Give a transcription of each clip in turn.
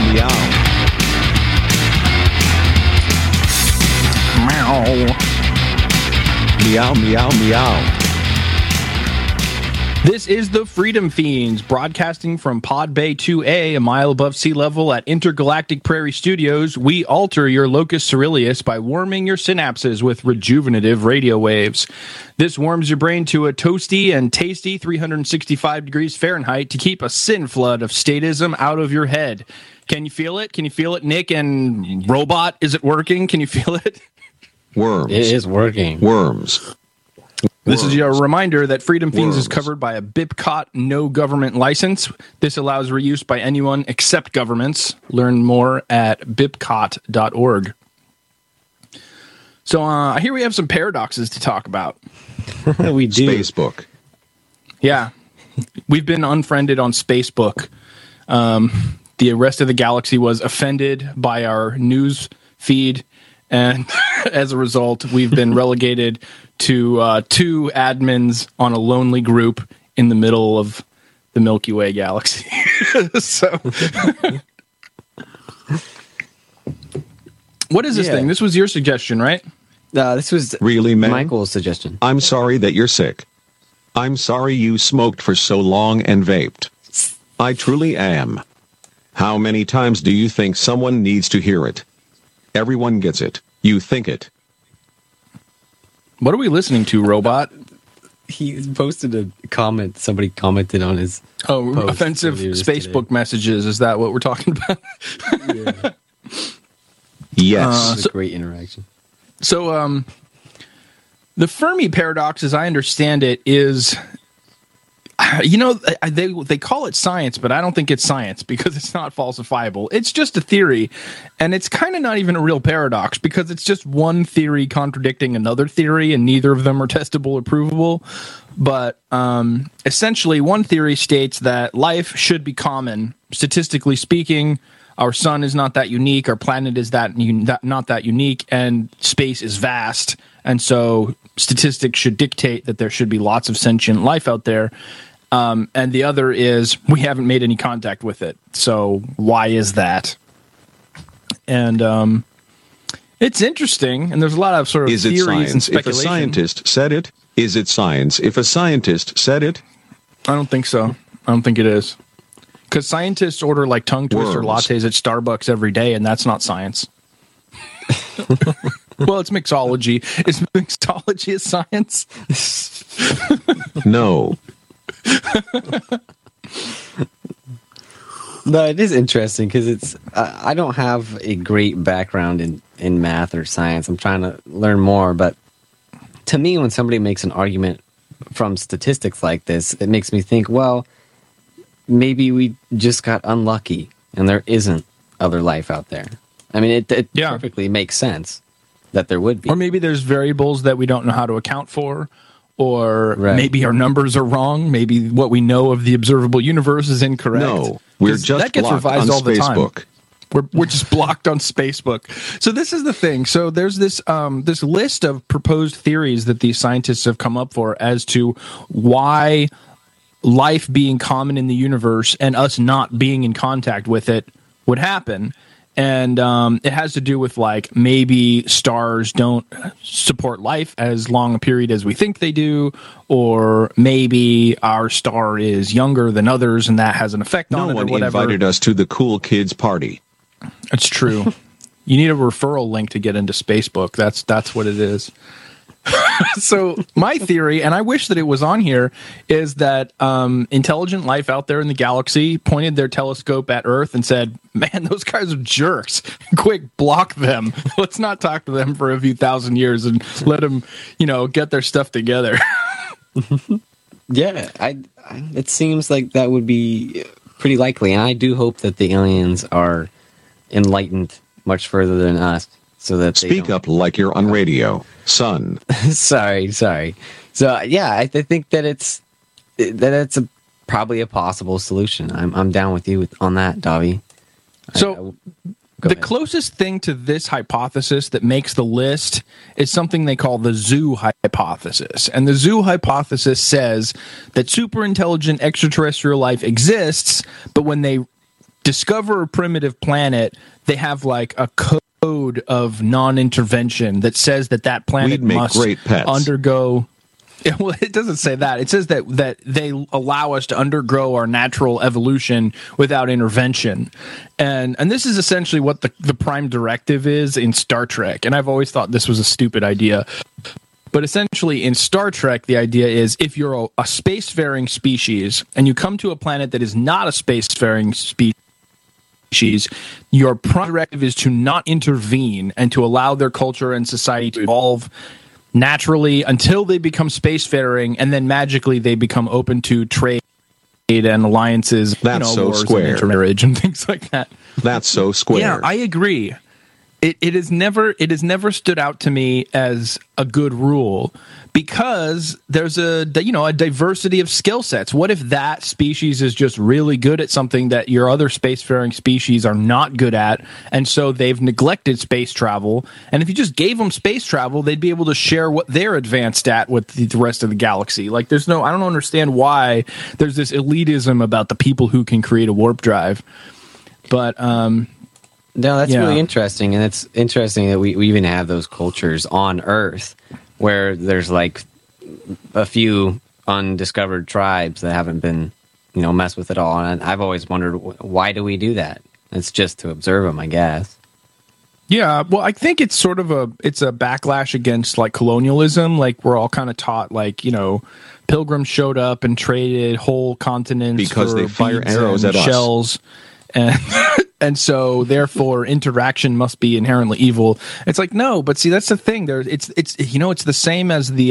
meow. Meow, meow, meow. This is the Freedom Fiends, broadcasting from Pod Bay 2A, a mile above sea level at Intergalactic Prairie Studios. We alter your locus coeruleus by warming your synapses with rejuvenative radio waves. This warms your brain to a toasty and tasty 365 degrees Fahrenheit to keep a sin flood of statism out of your head. Can you feel it? Can you feel it, Nick and Robot? Is it working? Can you feel it? Worms. It is working. Worms. This is your reminder that Freedom Fiends is covered by a BIPCOT no government license. This allows reuse by anyone except governments. Learn more at bipcot.org. So here we have some paradoxes to talk about. We do. Facebook. Yeah. We've been unfriended on Spacebook. The rest of the galaxy was offended by our news feed, and as a result, we've been relegated to two admins on a lonely group in the middle of the Milky Way galaxy. So, what is this thing? This was your suggestion, right? This was Really, man? Michael's suggestion. I'm sorry that you're sick. I'm sorry you smoked for so long and vaped. I truly am. How many times do you think someone needs to hear it? Everyone gets it. You think it. What are we listening to, Robot? He posted a comment. Somebody commented on his post offensive Spacebook today. messages. Is that what we're talking about? Yeah. Yes. It was a great interaction. So, the Fermi paradox, as I understand it, is, they call it science, but I don't think it's science because it's not falsifiable. It's just a theory, and it's kind of not even a real paradox because it's just one theory contradicting another theory, and neither of them are testable or provable. But essentially, one theory states that life should be common, statistically speaking. Our sun is not that unique. Our planet is not that unique, and space is vast. And so statistics should dictate that there should be lots of sentient life out there. And the other is we haven't made any contact with it. So why is that? And it's interesting, and there's a lot of sort of Is it theories science and speculation. if a scientist said it? Is it science if a scientist said it? I don't think so. I don't think it is. Because scientists order like tongue twister Worms. lattes at Starbucks every day, and that's not science. Well, it's mixology. Is mixology a science? No. No, it is interesting because it's. I don't have a great background in math or science. I'm trying to learn more, but to me, when somebody makes an argument from statistics like this, it makes me think, well, maybe we just got unlucky and there isn't other life out there. I mean, it perfectly makes sense that there would be. Or maybe there's variables that we don't know how to account for, or maybe our numbers are wrong. Maybe what we know of the observable universe is incorrect. No, we're just that gets blocked revised on all the time. Facebook. We're just blocked on Spacebook. So this is the thing. So there's this this list of proposed theories that these scientists have come up for as to why life being common in the universe and us not being in contact with it would happen. And it has to do with, like, maybe stars don't support life as long a period as we think they do, or maybe our star is younger than others and that has an effect on it or No one whatever. invited us to the cool kids party. It's true. You need a referral link to get into Spacebook. That's what it is. So my theory, and I wish that it was on here, is that intelligent life out there in the galaxy pointed their telescope at Earth and said, man, those guys are jerks. Quick, block them. Let's not talk to them for a few thousand years and let them, get their stuff together. Yeah, it seems like that would be pretty likely. And I do hope that the aliens are enlightened much further than us. So that Speak up like you're on radio, son. sorry. So yeah, I think that it's probably a possible solution. I'm down with you on that, Davi. So the closest thing to this hypothesis that makes the list is something they call the zoo hypothesis. And the zoo hypothesis says that super intelligent extraterrestrial life exists, but when they discover a primitive planet, they have like a code of non-intervention that says that planet We'd make must great pets. undergo. Well, it doesn't say that. It says that they allow us to undergo our natural evolution without intervention, and this is essentially what the prime directive is in Star Trek. And I've always thought this was a stupid idea, but essentially in Star Trek, the idea is if you're a spacefaring species and you come to a planet that is not a spacefaring species, your prime directive is to not intervene and to allow their culture and society to evolve naturally until they become spacefaring, and then magically they become open to trade and alliances, That's so wars square. and intermarriage and things like that. That's so square. Yeah, I agree. It has never stood out to me as a good rule because there's a diversity of skill sets. What if that species is just really good at something that your other spacefaring species are not good at, and so they've neglected space travel? And if you just gave them space travel, they'd be able to share what they're advanced at with the rest of the galaxy. Like, I don't understand why there's this elitism about the people who can create a warp drive. But no, that's really interesting, and it's interesting that we even have those cultures on Earth where there's like a few undiscovered tribes that haven't been, messed with at all. And I've always wondered, why do we do that? It's just to observe them, I guess. Yeah, well, I think it's sort of a backlash against like colonialism. Like, we're all kind of taught, like, pilgrims showed up and traded whole continents because for they fire beads arrows and at us. shells. And and so therefore interaction must be inherently evil. It's like, no, but see, that's the thing. It's the same as the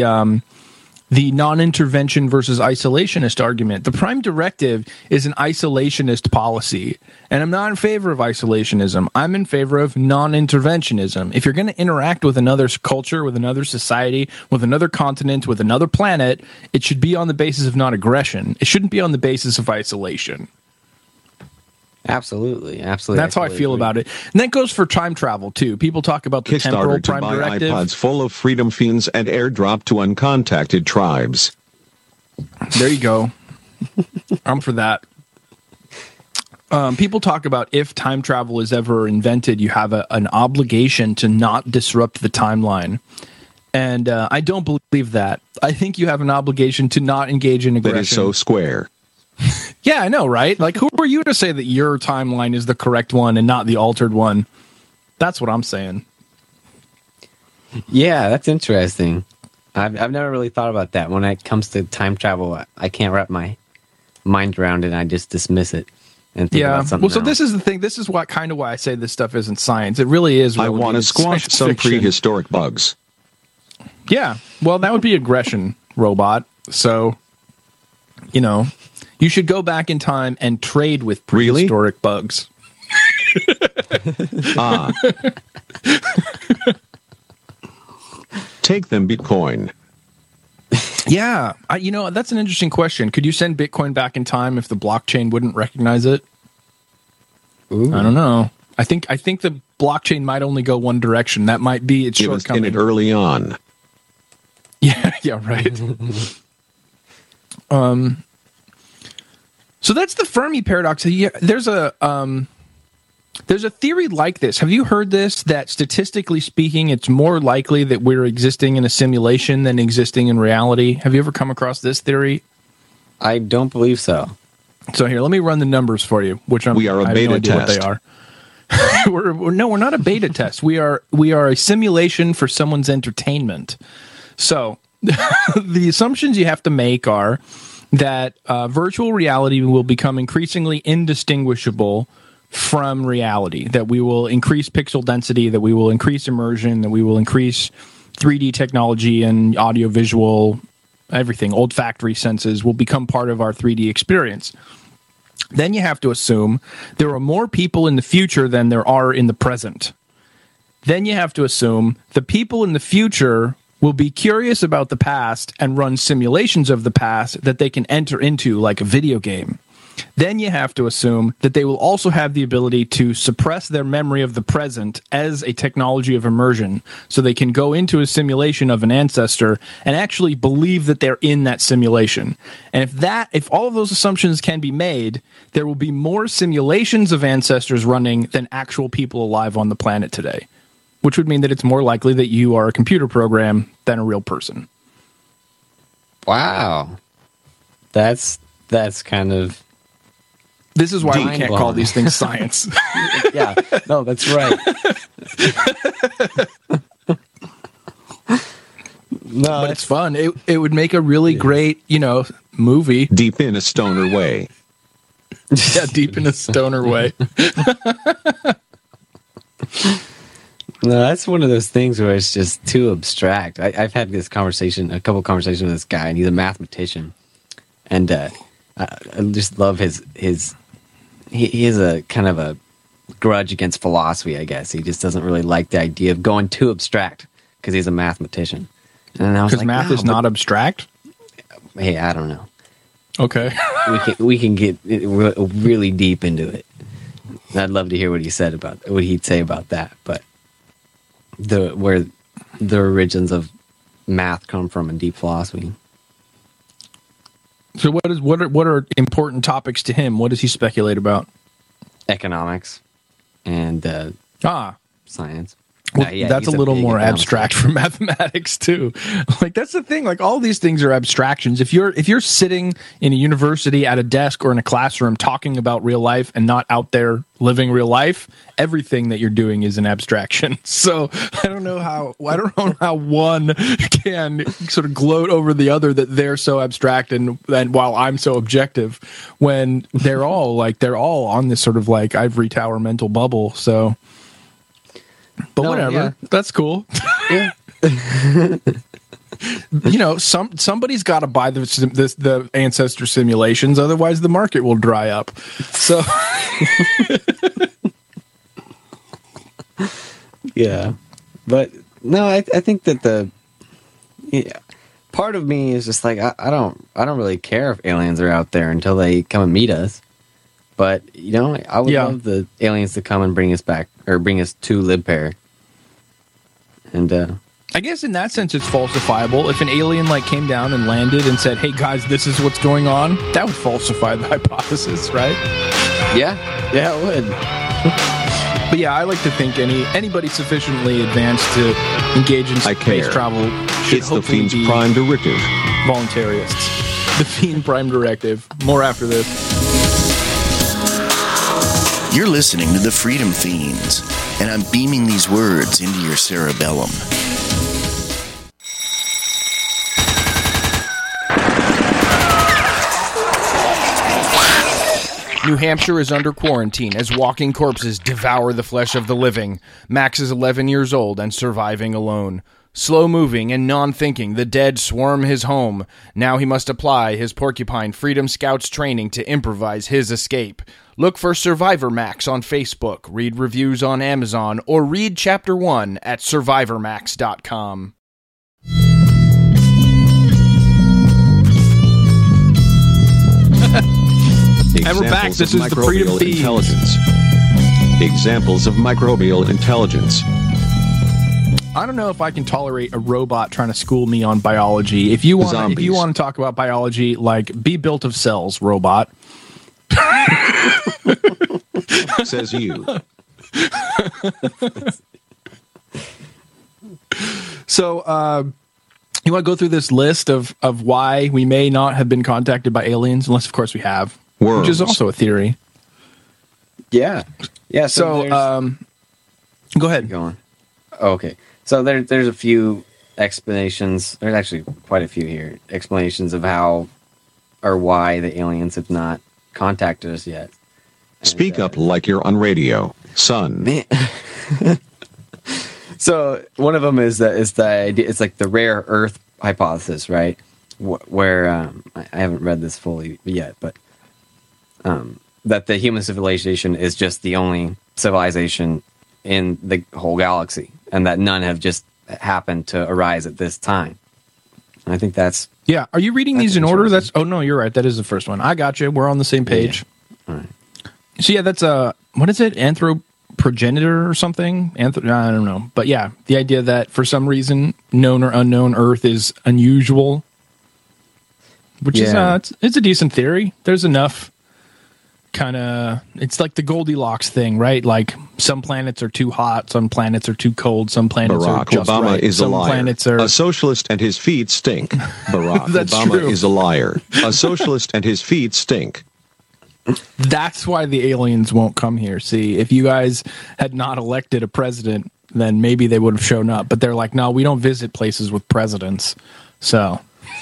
non-intervention versus isolationist argument. The prime directive is an isolationist policy, and I'm not in favor of isolationism. I'm in favor of non-interventionism. If you're going to interact with another culture, with another society, with another continent, with another planet, it should be on the basis of non-aggression. It shouldn't be on the basis of isolation. Absolutely. That's how I feel about it. And that goes for time travel, too. People talk about the temporal Kickstarter to prime buy directive. iPods full of freedom fiends and airdrop to uncontacted tribes. There you go. I'm for that. People talk about if time travel is ever invented, you have an obligation to not disrupt the timeline. And I don't believe that. I think you have an obligation to not engage in aggression. That is so square. Yeah, I know, right? Like, who are you to say that your timeline is the correct one and not the altered one? That's what I'm saying. Yeah, that's interesting. I've never really thought about that. When it comes to time travel, I can't wrap my mind around it, and I just dismiss it and think about something so else. this is the thing. This is why I say this stuff isn't science. It really is. I want to squash some prehistoric bugs. Yeah, well, that would be aggression, robot. So, you should go back in time and trade with prehistoric bugs. Take them Bitcoin. Yeah, that's an interesting question. Could you send Bitcoin back in time if the blockchain wouldn't recognize it? Ooh. I don't know. I think the blockchain might only go one direction. That might be its It was shortcoming. in it early on. Yeah, right. So that's the Fermi paradox. There's a theory like this. Have you heard this? That statistically speaking, it's more likely that we're existing in a simulation than existing in reality. Have you ever come across this theory? I don't believe so. So here, let me run the numbers for you. We are a beta test. What they are. we're not a beta test. We are a simulation for someone's entertainment. So the assumptions you have to make are that virtual reality will become increasingly indistinguishable from reality, that we will increase pixel density, that we will increase immersion, that we will increase 3D technology and audiovisual, everything, olfactory senses will become part of our 3D experience. Then you have to assume there are more people in the future than there are in the present. Then you have to assume the people in the future will be curious about the past and run simulations of the past that they can enter into like a video game. then you have to assume that they will also have the ability to suppress their memory of the present as a technology of immersion, so they can go into a simulation of an ancestor and actually believe that they're in that simulation. And if all of those assumptions can be made, there will be more simulations of ancestors running than actual people alive on the planet today, which would mean that it's more likely that you are a computer program than a real person. Wow. That's kind of... This is why we can't Mind-blowing. call these things science. Yeah, no, that's right. No, But it's fun. It would make a really great, movie. Deep in a stoner way. Yeah, deep in a stoner way. No, that's one of those things where it's just too abstract. I've had a couple conversations with this guy, and he's a mathematician, and I just love his. He has a kind of a grudge against philosophy, I guess. He just doesn't really like the idea of going too abstract because he's a mathematician. And I was Because like, math no, is not abstract. Hey, I don't know. Okay. We can get really deep into it. And I'd love to hear what he'd say about that. But where the origins of math come from in deep philosophy. So what are important topics to him? What does he speculate about? Economics and science. Well, Yeah, that's a he's a little big more economics abstract from mathematics too. Like, that's the thing. Like, all these things are abstractions. If you're sitting in a university at a desk or in a classroom talking about real life and not out there living real life, everything that you're doing is an abstraction. So I don't know how one can sort of gloat over the other that they're so abstract and while I'm so objective, when they're all on this sort of like ivory tower mental bubble. So. But No, whatever, yeah. That's cool. Yeah. Somebody's got to buy the ancestor simulations, otherwise the market will dry up. So, yeah, but no, I think that part of me is just like I don't really care if aliens are out there until they come and meet us. But I would love the aliens to come and bring us back or bring us to Libpair. And I guess in that sense, it's falsifiable. If an alien came down and landed and said, "Hey guys, this is what's going on," that would falsify the hypothesis, right? yeah, it would. But yeah, I like to think anybody sufficiently advanced to engage in space travel should It's the hopefully Fiend's be prime directive. voluntarists. The Fiend Prime Directive. More after this. You're listening to the Freedom Fiends, and I'm beaming these words into your cerebellum. New Hampshire is under quarantine as walking corpses devour the flesh of the living. Max is 11 years old and surviving alone. Slow-moving and non-thinking, the dead swarm his home. Now he must apply his Porcupine Freedom Scouts training to improvise his escape. Look for Survivor Max on Facebook, read reviews on Amazon, or read Chapter 1 at survivormax.com. And we're back. Examples This of is the Freedom microbial Fiends. intelligence. Examples of microbial intelligence. I don't know if I can tolerate a robot trying to school me on biology. If you want Zombies. to talk about biology, be built of cells, robot. Says you. So, you want to go through this list of why we may not have been contacted by aliens, unless, of course, we have, Worms. which is also a theory. Yeah. So, go ahead. Going. Okay. So there's a few explanations. There's actually quite a few here. Explanations of how or why the aliens have not contacted us yet. Speak up like you're on radio, son. Man. So one of them is the idea. It's like the rare Earth hypothesis, right? Where I haven't read this fully yet, but that the human civilization is just the only civilization in the whole galaxy, and that none have just happened to arise at this time. I think that's Yeah. Are you reading these in order? Oh no, you're right. That is the first one. I got you. We're on the same page. All right. So yeah, that's what is it? Anthroprogenitor or something? I don't know. But yeah, the idea that for some reason, known or unknown Earth is unusual, which is it's a decent theory. There's enough it's like the Goldilocks thing, right? Like some planets are too hot, some planets are too cold, some planets are Barack just Obama right. is Some a liar. planets are A socialist and his feet stink. Barack That's Obama true. is a liar. A socialist and his feet stink. That's why the aliens won't come here. See, if you guys had not elected a president, then maybe they would have shown up. But they're like, no, we don't visit places with presidents. So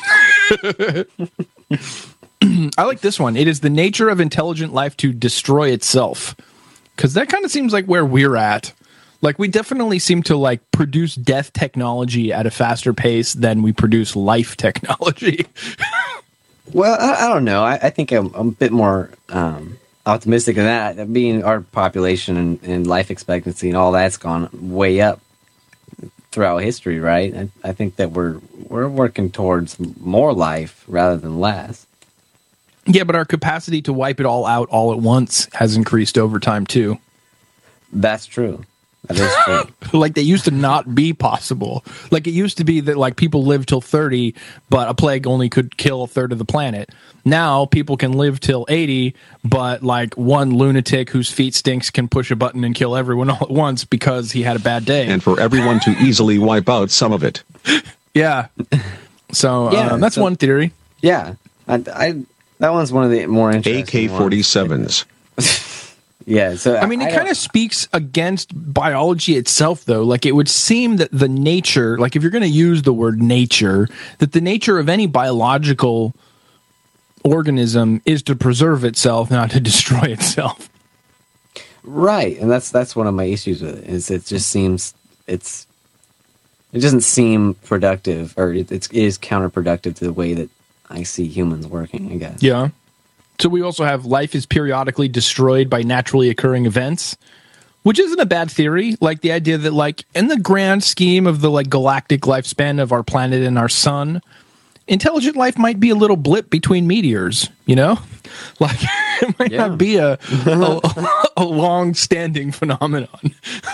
I like this one. It is the nature of intelligent life to destroy itself. Because that kind of seems like where we're at. Like, we definitely seem to, like, produce death technology at a faster pace than we produce life technology. Well, I don't know. I think I'm a bit more optimistic than that. Being our population and life expectancy and all that's gone way up throughout history, right? I think that we're working towards more life rather than less. Yeah, but our capacity to wipe it all out all at once has increased over time, too. That's true. That is true. Like, they used to not be possible. Like, it used to be that, like, people lived till 30, but a plague only could kill a third of the planet. Now, people can live till 80, but, like, one lunatic whose feet stinks can push a button and kill everyone all at once because he had a bad day. And for everyone to easily wipe out some of it. Yeah. So, Yeah, that's one theory. Yeah. That one's one of the more interesting AK-47s. Yeah, so I mean, it kind of speaks against biology itself, though. Like, it would seem that the nature, like, if you're going to use the word nature, that the nature of any biological organism is to preserve itself, not to destroy itself. right, and that's one of my issues with it. Is it just seems it doesn't seem productive, or it is counterproductive to the way that I see humans working, I guess. Yeah. So we also have life is periodically destroyed by naturally occurring events, which isn't a bad theory. Like, the idea that, like, in the grand scheme of the, like, galactic lifespan of our planet and our sun, intelligent life might be a little blip between meteors, you know? Like, it might not be a long-standing phenomenon.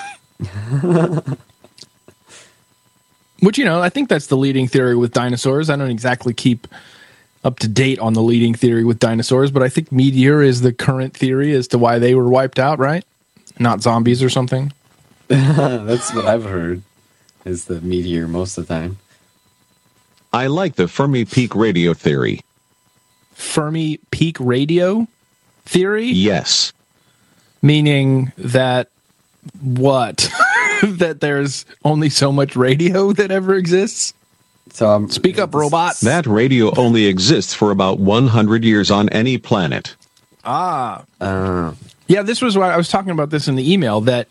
Which, you know, I think that's the leading theory with dinosaurs. I don't exactly keep up to date on the leading theory with dinosaurs, but I think meteor is the current theory as to why they were wiped out, right? Not zombies or something. That's what I've heard, is the meteor most of the time. I like the Fermi peak radio theory. Fermi peak radio theory? Yes. Meaning that what? That there's only so much radio that ever exists? So Speak up, robot. That radio only exists for about 100 years on any planet. Yeah, this was why I was talking about this in the email, that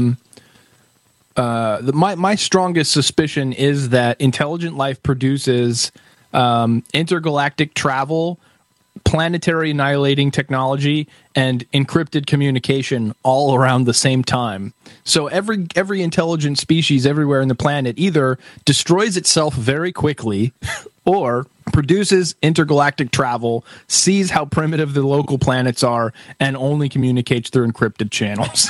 my strongest suspicion is that intelligent life produces intergalactic travel, planetary annihilating technology, and encrypted communication all around the same time. So every intelligent species everywhere in the planet either destroys itself very quickly or produces intergalactic travel, sees how primitive the local planets are, and only communicates through encrypted channels.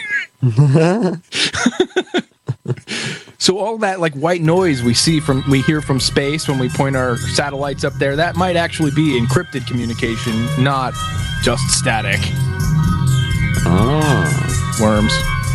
So all that, like, white noise we hear from space when we point our satellites up there, that might actually be encrypted communication, not just static. Oh. Worms.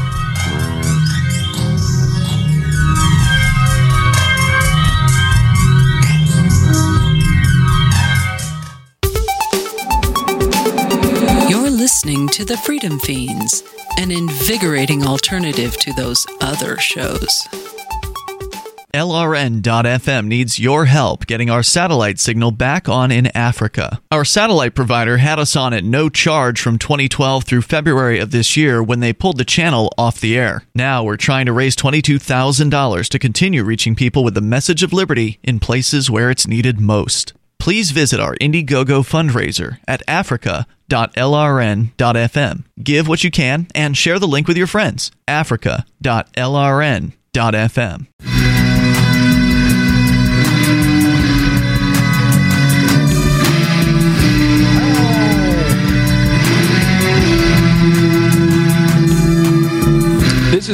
You're listening to The Freedom Fiends, an invigorating alternative to those other shows. LRN.FM needs your help getting our satellite signal back on in Africa. Our satellite provider had us on at no charge from 2012 through February of this year when they pulled the channel off the air. Now we're trying to raise $22,000 to continue reaching people with the message of liberty in places where it's needed most. Please visit our Indiegogo fundraiser at africa.lrn.fm. Give what you can and share the link with your friends. africa.lrn.fm.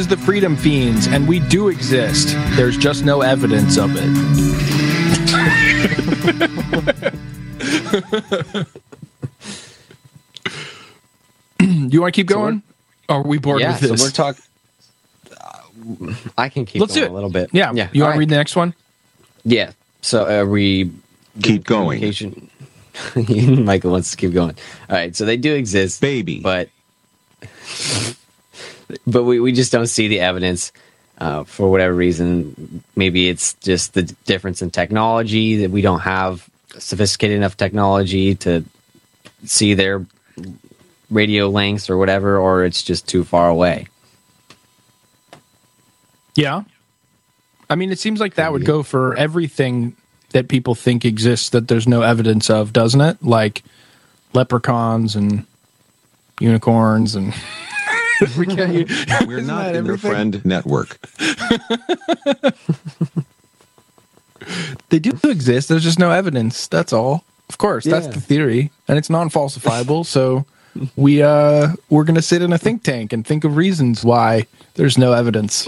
is the Freedom Fiends, and we do exist. There's just no evidence of it. You want to keep going? Or are we bored with this? So we're talking. I can keep Let's going do it a little bit. Yeah. You want to read the next one? Yeah. So we Keep going. Michael wants to keep going. All right. So they do exist, Baby. but we just don't see the evidence for whatever reason. Maybe it's just the difference in technology, that we don't have sophisticated enough technology to see their radio lengths or whatever, or it's just too far away. Yeah. I mean, it seems like that would go for everything that people think exists that there's no evidence of, doesn't it? Like leprechauns and unicorns and... We're not in the friend network. They do exist. There's just no evidence. That's all. Of course, that's the theory, and it's non-falsifiable. So we're going to sit in a think tank and think of reasons why there's no evidence.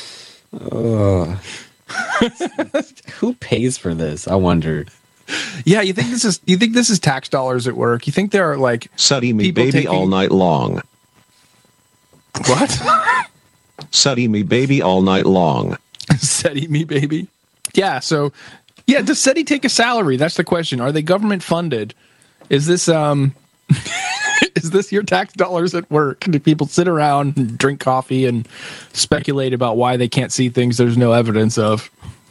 Who pays for this? I wonder. Yeah, you think this is tax dollars at work? You think there are like Study me people baby taking- all night long. What? Study me baby all night long. SETI me, baby. Yeah, so yeah, does SETI take a salary? That's the question. Are they government funded? Is this is this your tax dollars at work? Do people sit around and drink coffee and speculate about why they can't see things there's no evidence of?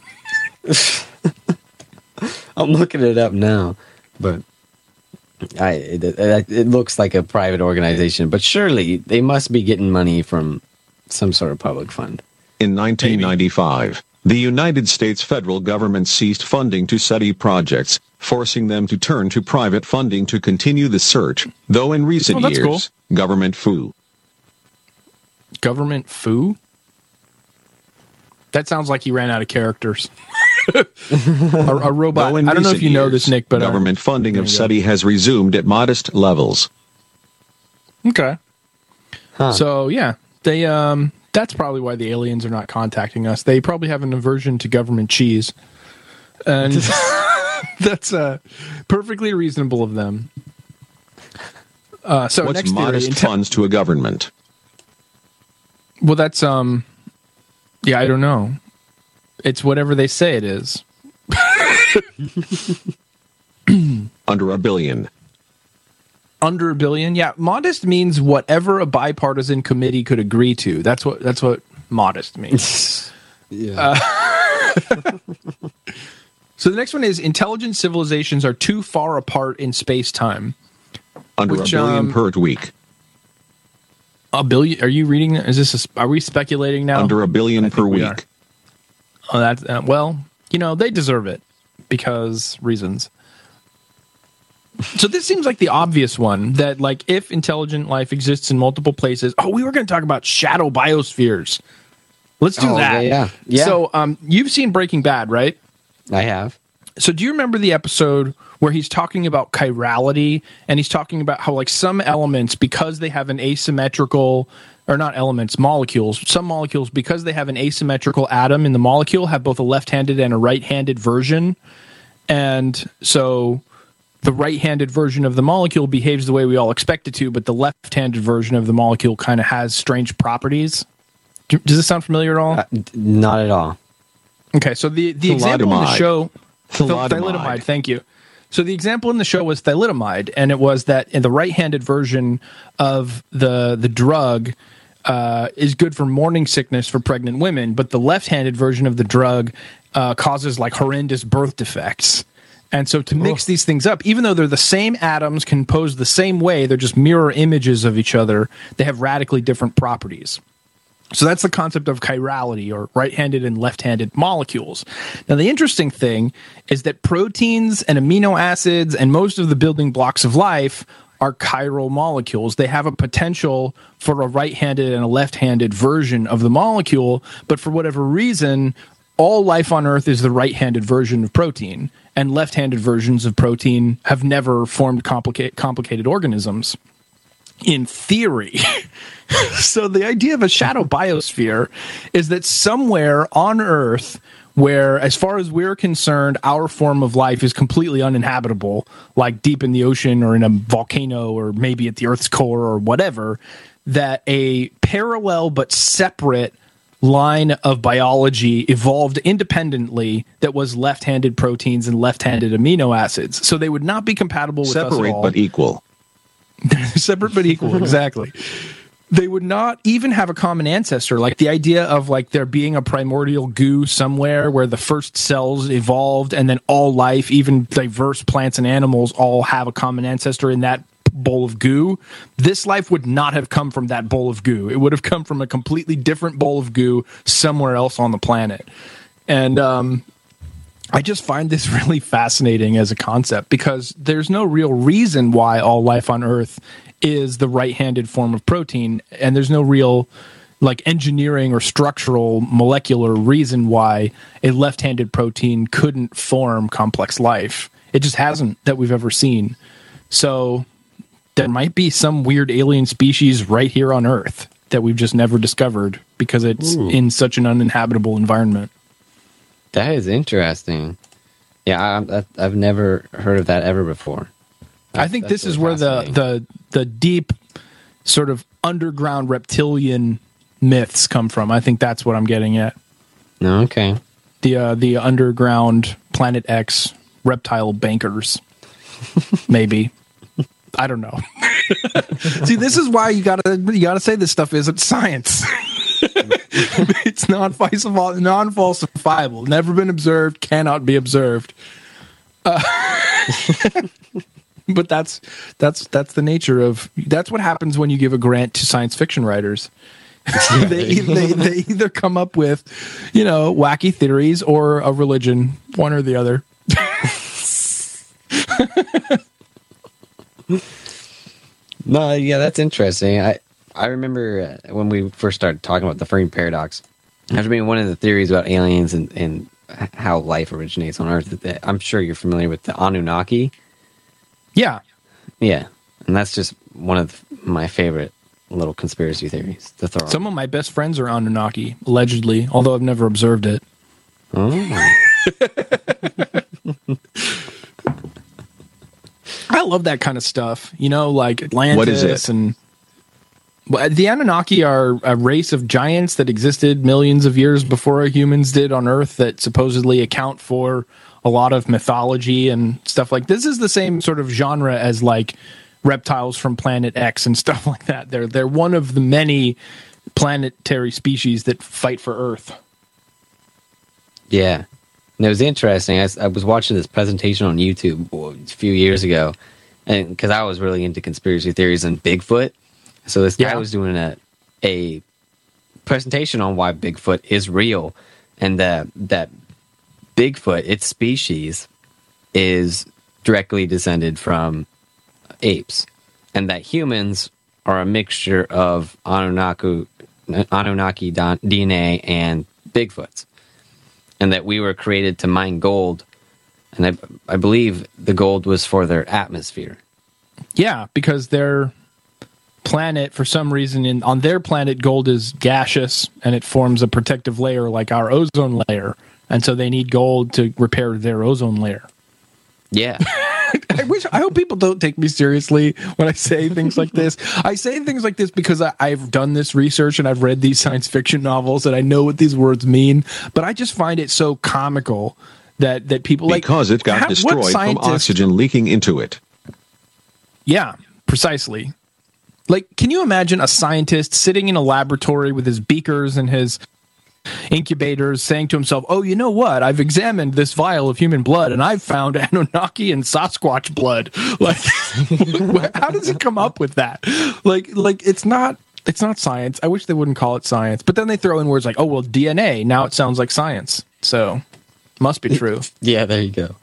I'm looking it up now, but it looks like a private organization. But surely they must be getting money from some sort of public fund. In 1995, the United States federal government ceased funding to SETI projects, forcing them to turn to private funding to continue the search, though in recent that's years, cool. government foo. Government foo? That sounds like he ran out of characters. a robot. Though in I don't know if recent you know years, this, Nick, but government funding of there you go. SETI has resumed at modest levels. Okay. So yeah, they that's probably why the aliens are not contacting us. They probably have an aversion to government cheese, and that's perfectly reasonable of them. So What's next theory, modest funds to a government? well, that's yeah, I don't know. It's whatever they say it is. Under $1 billion. Under $1 billion, yeah. Modest means whatever a bipartisan committee could agree to. That's what modest means. Yeah. So the next one is intelligent civilizations are too far apart in space-time. Under Which, $1 billion per week. $1 billion? Are you reading? Is this? Are we speculating now? Under $1 billion per we are. week. Oh, that's well. You know they deserve it because reasons. So this seems like the obvious one that, like, if intelligent life exists in multiple places. Oh, we were going to talk about shadow biospheres. Let's do that. Yeah. So, you've seen Breaking Bad, right? I have. So do you remember the episode where he's talking about chirality and he's talking about how, like, some elements, because they have an asymmetrical, or not elements, molecules, some molecules, because they have an asymmetrical atom in the molecule, have both a left-handed and a right-handed version. And so the right-handed version of the molecule behaves the way we all expect it to, but the left-handed version of the molecule kind of has strange properties. Does this sound familiar at all? Not at all. Okay, so the example in the Thalidomide. show... Thalidomide. Thank you. So the example in the show was thalidomide, and it was that in the right-handed version of the drug is good for morning sickness for pregnant women, but the left-handed version of the drug causes like horrendous birth defects. And so to mix these things up, even though they're the same atoms, composed the same way, they're just mirror images of each other, they have radically different properties. So that's the concept of chirality, or right-handed and left-handed molecules. Now, the interesting thing is that proteins and amino acids and most of the building blocks of life are chiral molecules. They have a potential for a right-handed and a left-handed version of the molecule, but for whatever reason, all life on Earth is the right-handed version of protein, and left-handed versions of protein have never formed complicated organisms. in theory. So the idea of a shadow biosphere is that somewhere on Earth, where, as far as we're concerned, our form of life is completely uninhabitable, like deep in the ocean or in a volcano or maybe at the Earth's core or whatever, that a parallel but separate line of biology evolved independently that was left-handed proteins and left-handed amino acids. So they would not be compatible with us at Separate all. but equal. Separate but equal, exactly. They would not even have a common ancestor. Like the idea of like there being a primordial goo somewhere where the first cells evolved and then all life, even diverse plants and animals, all have a common ancestor in that bowl of goo. This life would not have come from that bowl of goo. It would have come from a completely different bowl of goo somewhere else on the planet. And I just find this really fascinating as a concept because there's no real reason why all life on Earth is the right-handed form of protein, and there's no real like engineering or structural molecular reason why a left-handed protein couldn't form complex life. It just hasn't that we've ever seen. So there might be some weird alien species right here on Earth that we've just never discovered because it's in such an uninhabitable environment. That is interesting. Yeah, I've never heard of that ever before. I think this is where the deep sort of underground reptilian myths come from. I think that's what I'm getting at. Okay. The underground Planet X reptile bankers, maybe. I don't know. See, this is why you gotta say this stuff isn't science. It's non-falsifiable, never been observed, cannot be observed. But that's the nature of that's what happens when you give a grant to science fiction writers. they either come up with, wacky theories or a religion, one or the other. No, yeah, that's interesting. I remember when we first started talking about the Fermi paradox. After being one of the theories about aliens and how life originates on Earth, I'm sure you're familiar with the Anunnaki. Yeah. Yeah. And that's just one of my favorite little conspiracy theories to throw. Some of my best friends are Anunnaki, allegedly, although I've never observed it. Oh. I love that kind of stuff. Like Atlantis. What is it? And the Anunnaki are a race of giants that existed millions of years before humans did on Earth that supposedly account for a lot of mythology and stuff like this. Is the same sort of genre as like reptiles from Planet X and stuff like that. They're one of the many planetary species that fight for Earth. Yeah. And it was interesting. I was watching this presentation on YouTube a few years ago, and because I was really into conspiracy theories and Bigfoot. So this guy was doing a presentation on why Bigfoot is real, and that Bigfoot, its species, is directly descended from apes, and that humans are a mixture of Anunnaki DNA and Bigfoots, and that we were created to mine gold, and I believe the gold was for their atmosphere. Yeah, because their planet, for some reason, on their planet, gold is gaseous, and it forms a protective layer like our ozone layer. And so they need gold to repair their ozone layer. Yeah. I hope people don't take me seriously when I say things like this. I say things like this because I've done this research and I've read these science fiction novels and I know what these words mean. But I just find it so comical that people because it got destroyed from oxygen leaking into it. Yeah, precisely. Like, can you imagine a scientist sitting in a laboratory with his beakers and his incubators saying to himself, oh, you know what? I've examined this vial of human blood and I've found Anunnaki and Sasquatch blood. Like, how does he come up with that? Like it's not science. I wish they wouldn't call it science. But then they throw in words like, oh, well, DNA. Now it sounds like science. So must be true. Yeah, there you go.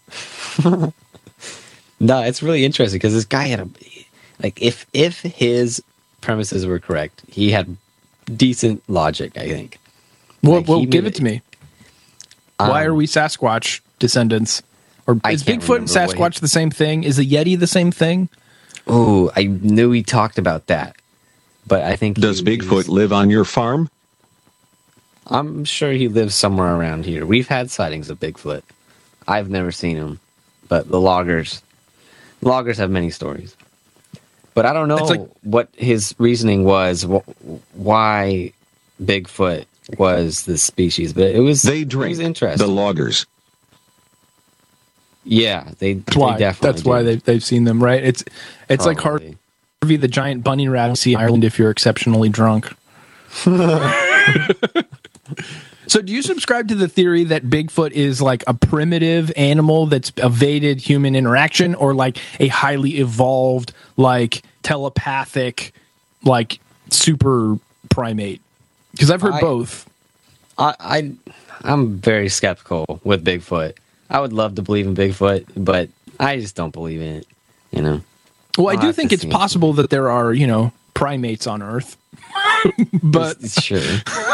No, it's really interesting because this guy had if his premises were correct, he had decent logic, I think. Well, give it to me. Why are we Sasquatch descendants? Or is Bigfoot and Sasquatch the same thing? Is a Yeti the same thing? Oh, I knew we talked about that, but I think Does Bigfoot live on your farm? I'm sure he lives somewhere around here. We've had sightings of Bigfoot. I've never seen him, but the loggers have many stories. But I don't know what his reasoning was, why Bigfoot was this species. But it was interesting. The loggers. Yeah, That's why they've seen them, right? It's like Harvey the giant bunny rabbit in Ireland if you're exceptionally drunk. So do you subscribe to the theory that Bigfoot is like a primitive animal that's evaded human interaction, or like a highly evolved, like telepathic, like super primate? Because I've heard both. I'm very skeptical with Bigfoot. I would love to believe in Bigfoot, but I just don't believe in it, you know? Well, I do think it's possible that there are, primates on Earth. But sure.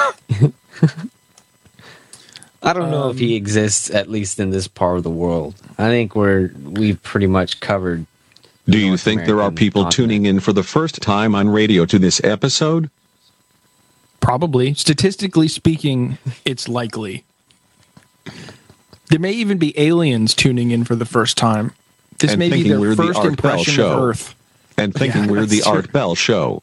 I don't know if he exists, at least in this part of the world. I think we've pretty much covered. Do you think there are people tuning in for the first time on radio to this episode? Probably. Statistically speaking, it's likely. There may even be aliens tuning in for the first time. This may be their first impression of Earth. And thinking we're the Art Bell Show.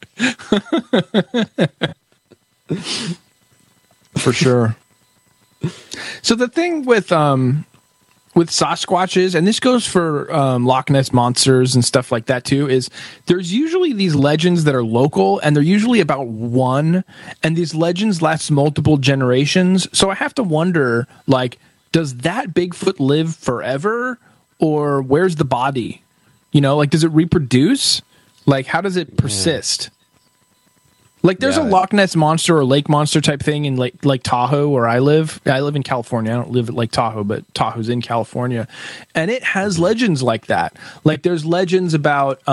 For sure. So the thing with Sasquatches, and this goes for Loch Ness monsters and stuff like that too, is there's usually these legends that are local, and they're usually about one, and these legends last multiple generations. So I have to wonder, like, does that Bigfoot live forever, or where's the body? Like, does it reproduce? Like, how does it persist? Like, there's a Loch Ness monster or lake monster type thing in Lake Tahoe, where I live. I live in California. I don't live at Lake Tahoe, but Tahoe's in California. And it has legends like that. Like, there's legends about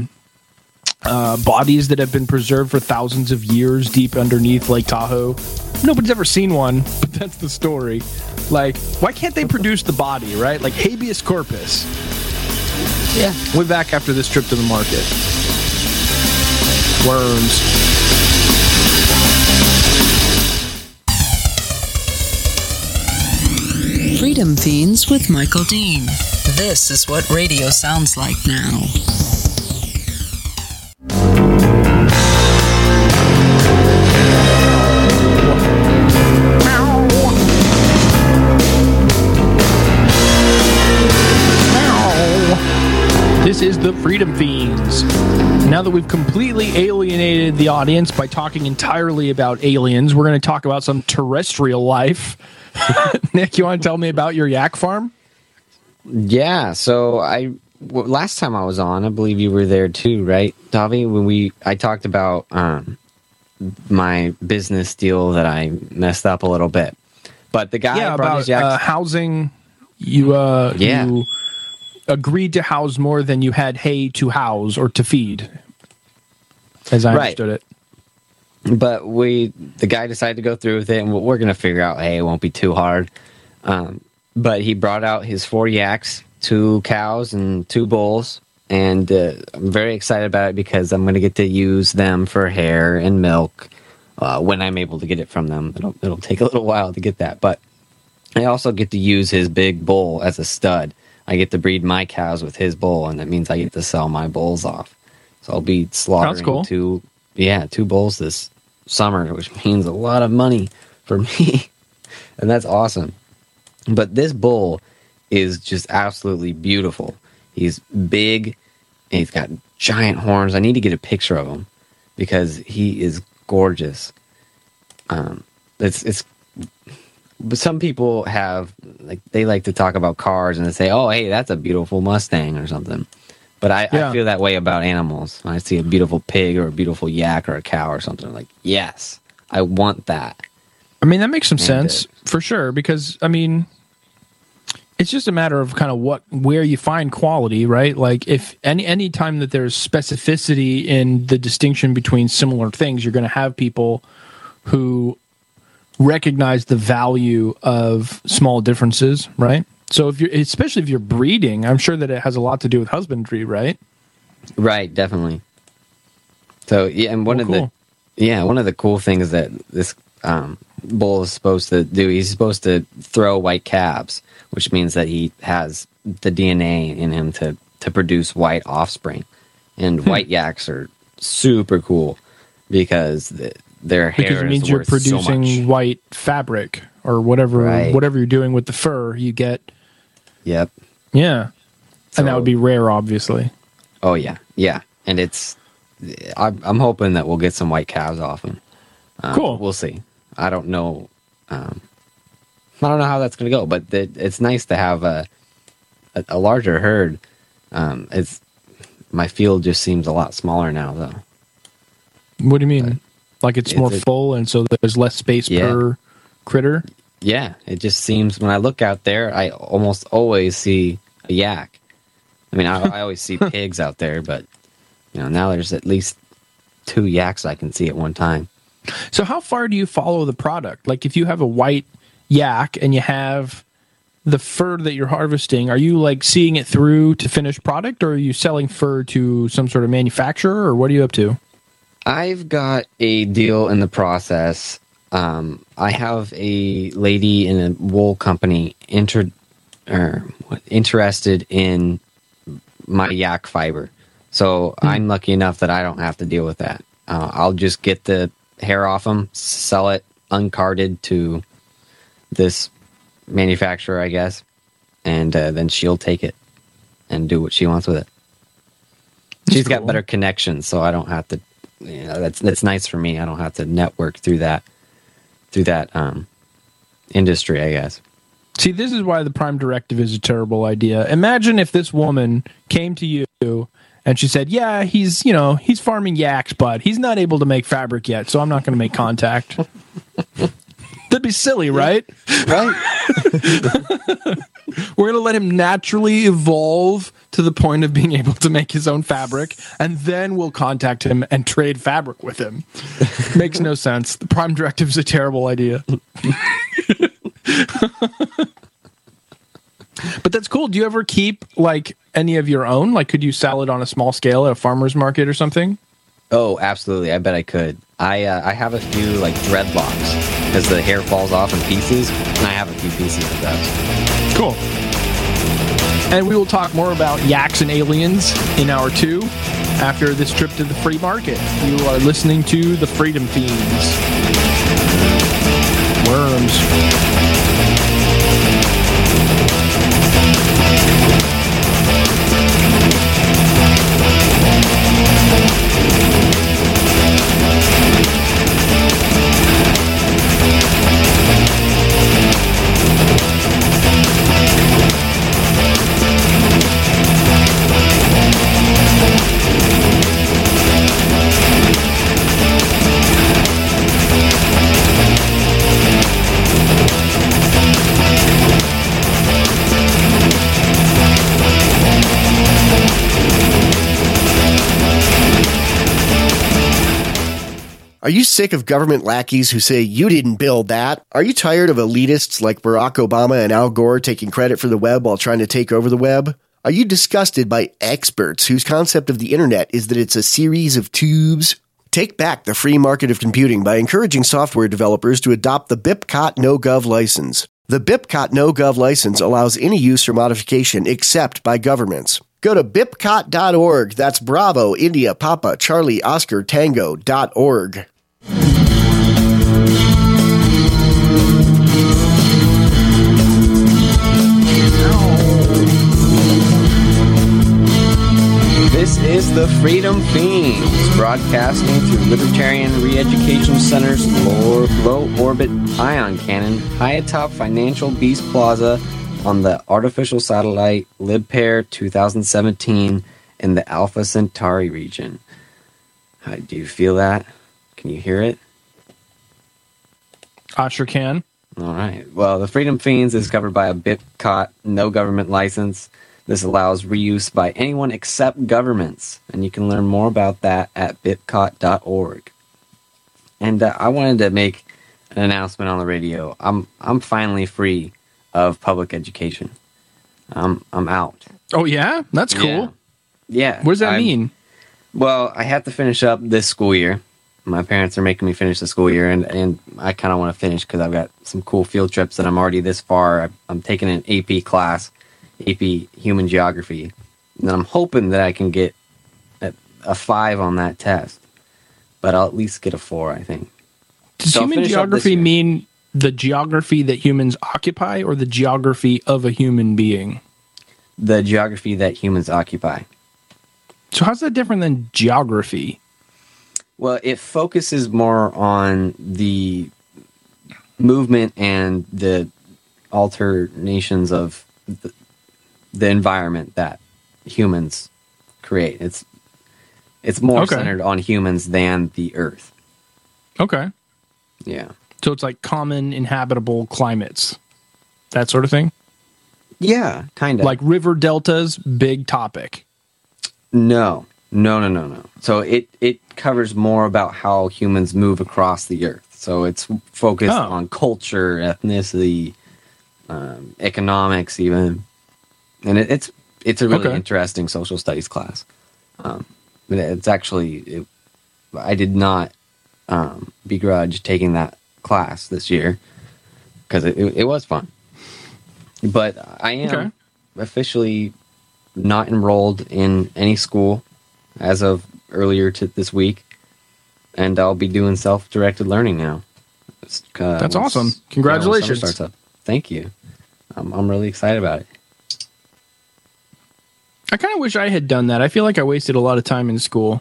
bodies that have been preserved for thousands of years deep underneath Lake Tahoe. Nobody's ever seen one, but that's the story. Like, why can't they produce the body, right? Like, habeas corpus. Yeah. We'll be back after this trip to the market. Worms. Freedom Fiends with Michael Dean. This is what radio sounds like now. This is the Freedom Fiends. Now that we've completely alienated the audience by talking entirely about aliens, we're going to talk about some terrestrial life. Nick, you want to tell me about your yak farm? Yeah, so last time I was on, I believe you were there too, right, Davi? When I talked about my business deal that I messed up a little bit, but the guy brought his yaks. Housing. You agreed to house more than you had hay to house or to feed, as I understood it. But the guy decided to go through with it, and we're going to figure out, hey, it won't be too hard. But he brought out his 4 yaks, 2 cows, and 2 bulls. And I'm very excited about it because I'm going to get to use them for hair and milk when I'm able to get it from them. It'll take a little while to get that. But I also get to use his big bull as a stud. I get to breed my cows with his bull, and that means I get to sell my bulls off. So I'll be slaughtering 2 bulls this summer, which means a lot of money for me. And that's awesome. But this bull is just absolutely beautiful. He's big, and he's got giant horns. I need to get a picture of him because he is gorgeous. But some people they like to talk about cars and they say, oh, hey, that's a beautiful Mustang or something. But I feel that way about animals. When I see a beautiful pig or a beautiful yak or a cow or something, I'm like, yes, I want that. I mean, that makes some sense for sure, because, I mean, it's just a matter of kind of where you find quality, right? Like, if any time that there's specificity in the distinction between similar things, you're going to have people who recognize the value of small differences, right? So especially if you're breeding, I'm sure that it has a lot to do with husbandry, right? Right, definitely. So yeah, and one of the cool things that this bull is supposed to do, he's supposed to throw white calves, which means that he has the DNA in him to produce white offspring. And white yaks are super cool because their hair because it means is you're worth producing so much. white fabric or whatever you're doing with the fur. You get Yep. yeah, So- and that would be rare, obviously. Oh yeah, yeah, and I'm hoping that we'll get some white calves off him. Cool. We'll see. I don't know. I don't know how that's going to go, but it's nice to have a larger herd. It's my field just seems a lot smaller now, though. What do you mean? Like it's more full, and so there's less space per critter? Yeah, it just seems when I look out there, I almost always see a yak. I mean, I always see pigs out there, but now there's at least 2 yaks I can see at one time. So how far do you follow the product? Like if you have a white yak and you have the fur that you're harvesting, are you like seeing it through to finished product, or are you selling fur to some sort of manufacturer, or what are you up to? I've got a deal in the process. I have a lady in a wool company interested in my yak fiber. So I'm lucky enough that I don't have to deal with that. I'll just get the hair off them, sell it uncarded to this manufacturer, I guess, and then she'll take it and do what she wants with it. She's got better connections, so I don't have to. That's nice for me. I don't have to network through that industry, I guess. See, this is why the Prime Directive is a terrible idea. Imagine if this woman came to you and she said, yeah, he's farming yaks, but he's not able to make fabric yet, so I'm not going to make contact. That'd be silly, right? Right? We're going to let him naturally evolve to the point of being able to make his own fabric, and then we'll contact him and trade fabric with him. Makes no sense. The Prime Directive is a terrible idea. But that's cool. Do you ever keep like any of your own? Like, could you sell it on a small scale at a farmer's market or something? Oh, absolutely. I bet I could. I have a few like dreadlocks because the hair falls off in pieces, and I have a few pieces of those. Cool. And we will talk more about yaks and aliens in hour 2 after this trip to the free market. You are listening to the Freedom Fiends. Worms. Are you sick of government lackeys who say you didn't build that? Are you tired of elitists like Barack Obama and Al Gore taking credit for the web while trying to take over the web? Are you disgusted by experts whose concept of the internet is that it's a series of tubes? Take back the free market of computing by encouraging software developers to adopt the BIPCOT NoGov license. The BIPCOT NoGov license allows any use or modification except by governments. Go to bipcot.org. That's Bravo, India, Papa, Charlie, Oscar, Tango.org. This is the Freedom Fiends, broadcasting through Libertarian Re-Education Center's low orbit ion cannon high atop Financial Beast Plaza on the artificial satellite LibPair 2017 in the Alpha Centauri region. Do you feel that? Can you hear it? I sure can. All right. Well, the Freedom Fiends is covered by a BIPCOT no government license. This allows reuse by anyone except governments, and you can learn more about that at bipcot.org. And I wanted to make an announcement on the radio. I'm finally free of public education. I'm out. Oh yeah, that's cool. Yeah. What does that mean? Well, I have to finish up this school year. My parents are making me finish the school year, and I kind of want to finish because I've got some cool field trips that I'm already this far. I'm taking an AP class, AP Human Geography, and I'm hoping that I can get a 5 on that test, but I'll at least get a 4, I think. Does human geography mean the geography that humans occupy or the geography of a human being? The geography that humans occupy. So how's that different than geography? Well, it focuses more on the movement and the alternations of the environment that humans create. It's more centered on humans than the Earth. Okay. Yeah. So it's like common inhabitable climates, that sort of thing? Yeah, kind of. Like river deltas, big topic. No. So it covers more about how humans move across the Earth. So it's focused on culture, ethnicity, economics, even. And it's a really interesting social studies class. It's actually, I did not begrudge taking that class this year because it was fun. But I am officially not enrolled in any school as of earlier to this week, and I'll be doing self-directed learning now. That's awesome! Congratulations! Starts up. Thank you. I'm really excited about it. I kind of wish I had done that. I feel like I wasted a lot of time in school.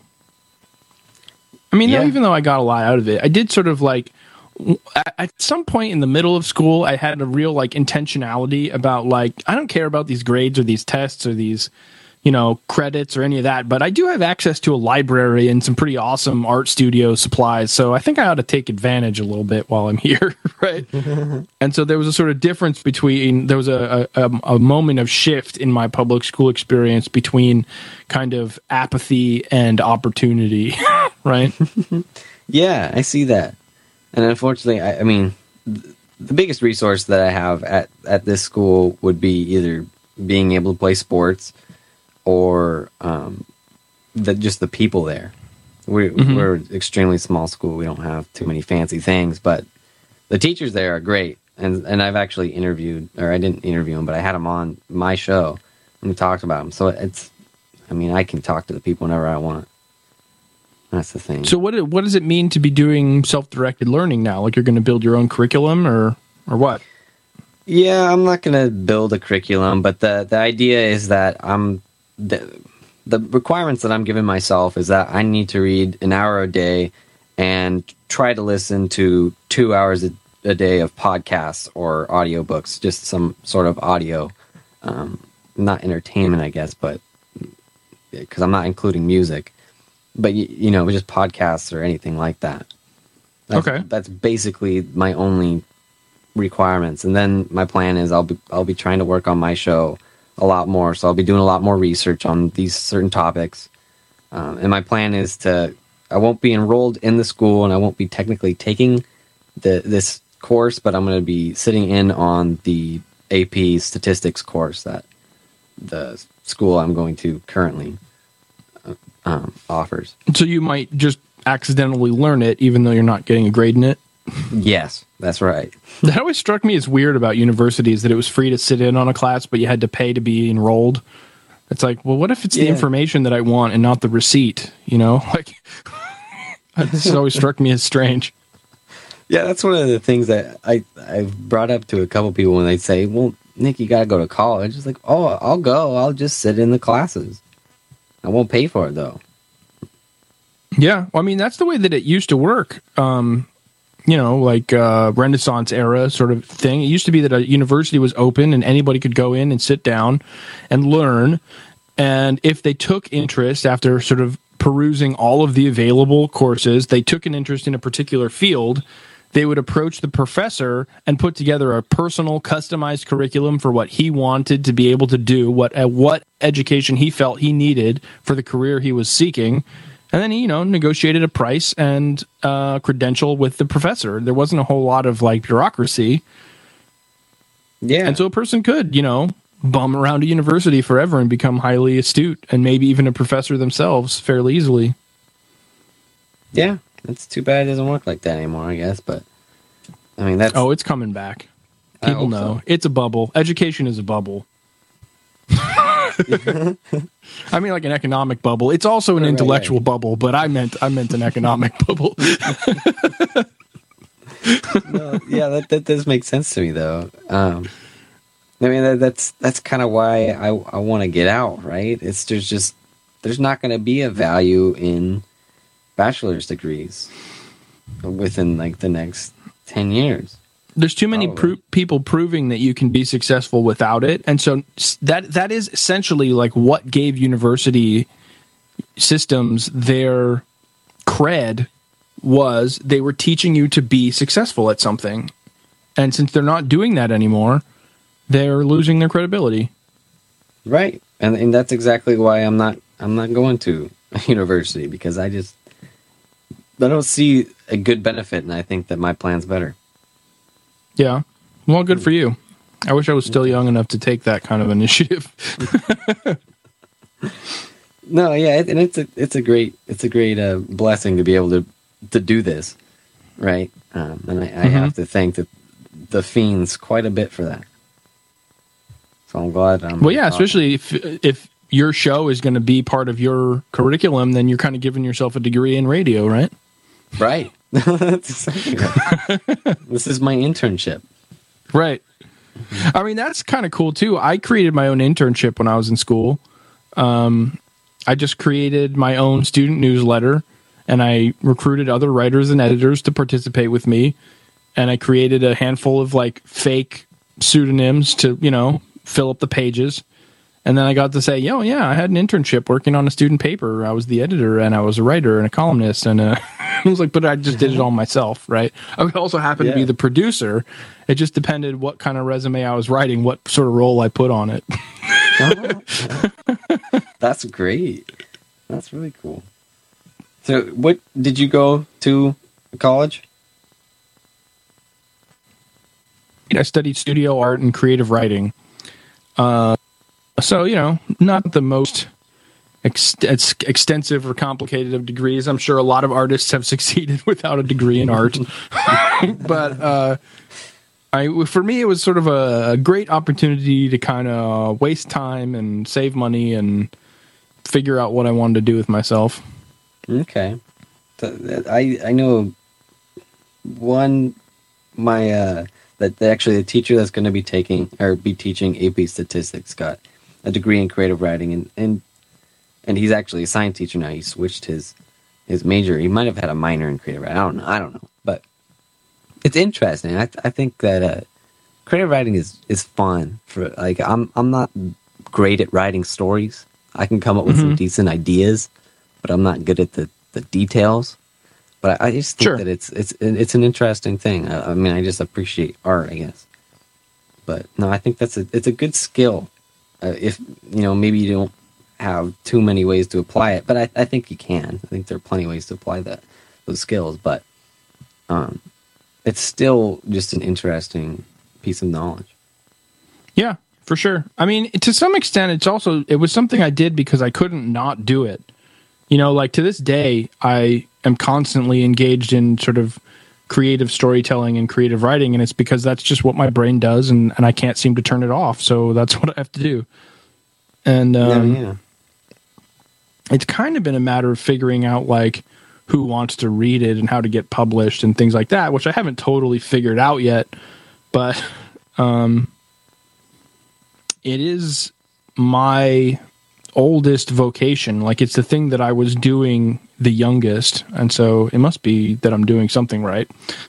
I mean, even though I got a lot out of it, I did sort of like, at some point in the middle of school, I had a real like intentionality about like, I don't care about these grades or these tests or these, credits or any of that, but I do have access to a library and some pretty awesome art studio supplies. So I think I ought to take advantage a little bit while I'm here. Right. And so there was a sort of difference between, there was a moment of shift in my public school experience between kind of apathy and opportunity. Right. Yeah, I see that. And unfortunately, I mean, the biggest resource that I have at this school would be either being able to play sports or just the people there. We're an extremely small school. We don't have too many fancy things, but the teachers there are great. And I've actually interviewed, or I didn't interview them, but I had them on my show and we talked about them. So I can talk to the people whenever I want. That's the thing. So what does it mean to be doing self-directed learning now? Like you're going to build your own curriculum or what? Yeah, I'm not going to build a curriculum, but the idea is that the requirements that I'm giving myself is that I need to read an hour a day and try to listen to 2 hours a day of podcasts or audiobooks, just some sort of audio, not entertainment, I guess, but because I'm not including music. But, just podcasts or anything like that. That's basically my only requirements. And then my plan is I'll be trying to work on my show a lot more. So I'll be doing a lot more research on these certain topics. And my plan is I won't be enrolled in the school and I won't be technically taking this course, but I'm going to be sitting in on the AP statistics course that the school I'm going to currently offers. So you might just accidentally learn it even though you're not getting a grade in it? Yes, that's right. That always struck me as weird about universities, that it was free to sit in on a class, but you had to pay to be enrolled. It's like, well, what if it's the information that I want and not the receipt? Like, this always struck me as strange. Yeah, that's one of the things that I've brought up to a couple people when they say, well, Nick, you got to go to college. It's like, oh, I'll go. I'll just sit in the classes. I won't pay for it, though. Yeah, well, I mean, that's the way that it used to work. Renaissance era sort of thing. It used to be that a university was open and anybody could go in and sit down and learn. And if they took interest after sort of perusing all of the available courses, they took an interest in a particular field, they would approach the professor and put together a personal, customized curriculum for what he wanted to be able to do, what education he felt he needed for the career he was seeking. And then he, negotiated a price and credential with the professor. There wasn't a whole lot of bureaucracy. Yeah. And so a person could, bum around a university forever and become highly astute and maybe even a professor themselves fairly easily. Yeah, it's too bad it doesn't work like that anymore, I guess. But I mean, that's it's coming back. People know it's a bubble. Education is a bubble. I mean, like an economic bubble. It's also an intellectual bubble, but I meant an economic bubble. No, yeah, that does make sense to me, though. I mean, that's kind of why I want to get out, right? There's not going to be a value in bachelor's degrees within like the next 10 years. There's too many people proving that you can be successful without it. And so that is essentially like what gave university systems their cred was they were teaching you to be successful at something. And since they're not doing that anymore, they're losing their credibility. Right. And that's exactly why I'm not going to a university, because I don't see a good benefit, and I think that my plan's better. Yeah. Well, good for you. I wish I was still young enough to take that kind of initiative. No, yeah, and it's a great blessing to be able to do this, right? And I have to thank the Fiends quite a bit for that. So I'm glad. Well, yeah, especially if your show is going to be part of your curriculum, then you're kind of giving yourself a degree in radio, right? Right. That's exactly right. This is my internship. Right. I mean, that's kind of cool, too. I created my own internship when I was in school. I just created my own student newsletter, and I recruited other writers and editors to participate with me. And I created a handful of, like, fake pseudonyms to, fill up the pages. And then I got to say, yeah, I had an internship working on a student paper. I was the editor, and I was a writer and a columnist. And I was like, but I just did it all myself, right? I would also happen to be the producer. It just depended what kind of resume I was writing, what sort of role I put on it. That's great. That's really cool. So what did you go to college? I studied studio art and creative writing. So, not the most extensive or complicated of degrees. I'm sure a lot of artists have succeeded without a degree in art. But for me, it was sort of a great opportunity to kind of waste time and save money and figure out what I wanted to do with myself. Okay. I know the teacher that's going to be teaching AP statistics got a degree in creative writing, and he's actually a science teacher now. He switched his major. He might have had a minor in creative writing. I don't know, but it's interesting. I think that creative writing is fun. For like, I'm not great at writing stories. I can come up with some decent ideas, but I'm not good at the details. But I just think that it's an interesting thing. I mean, I just appreciate art, I guess. But no, I think it's a good skill. If maybe you don't have too many ways to apply it, but I think you can. I think there are plenty of ways to apply those skills. But it's still just an interesting piece of knowledge. Yeah, for sure. I mean, to some extent, it was something I did because I couldn't not do it. Like to this day, I am constantly engaged in sort of creative storytelling and creative writing, and it's because that's just what my brain does, and I can't seem to turn it off, so that's what I have to do. And it's kind of been a matter of figuring out, like, who wants to read it and how to get published and things like that, which I haven't totally figured out yet, but it is my oldest vocation. Like, it's the thing that I was doing the youngest, and so it must be that I'm doing something right.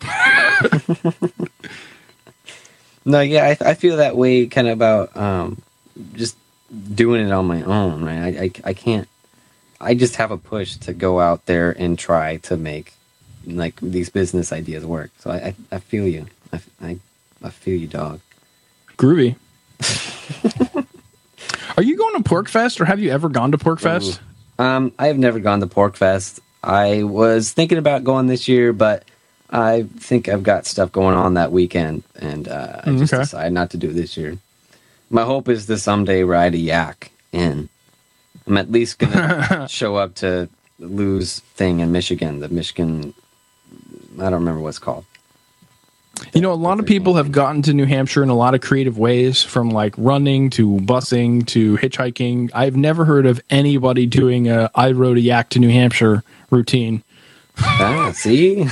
No, yeah, I feel that way kind of about just doing it on my own, right? I can't. I just have a push to go out there and try to make like these business ideas work. So I feel you. I feel you, dog. Groovy. Are you going to PorcFest, or have you ever gone to PorcFest? I have never gone to PorcFest. I was thinking about going this year, but I think I've got stuff going on that weekend, and I just decided not to do it this year. My hope is to someday ride a yak in. I'm at least gonna show up to the Lou's thing in Michigan. The Michigan, I don't remember what it's called. You know, a lot of people have gotten to New Hampshire in a lot of creative ways, from like running to busing to hitchhiking. I've never heard of anybody doing a "I rode a yak to New Hampshire" routine. See?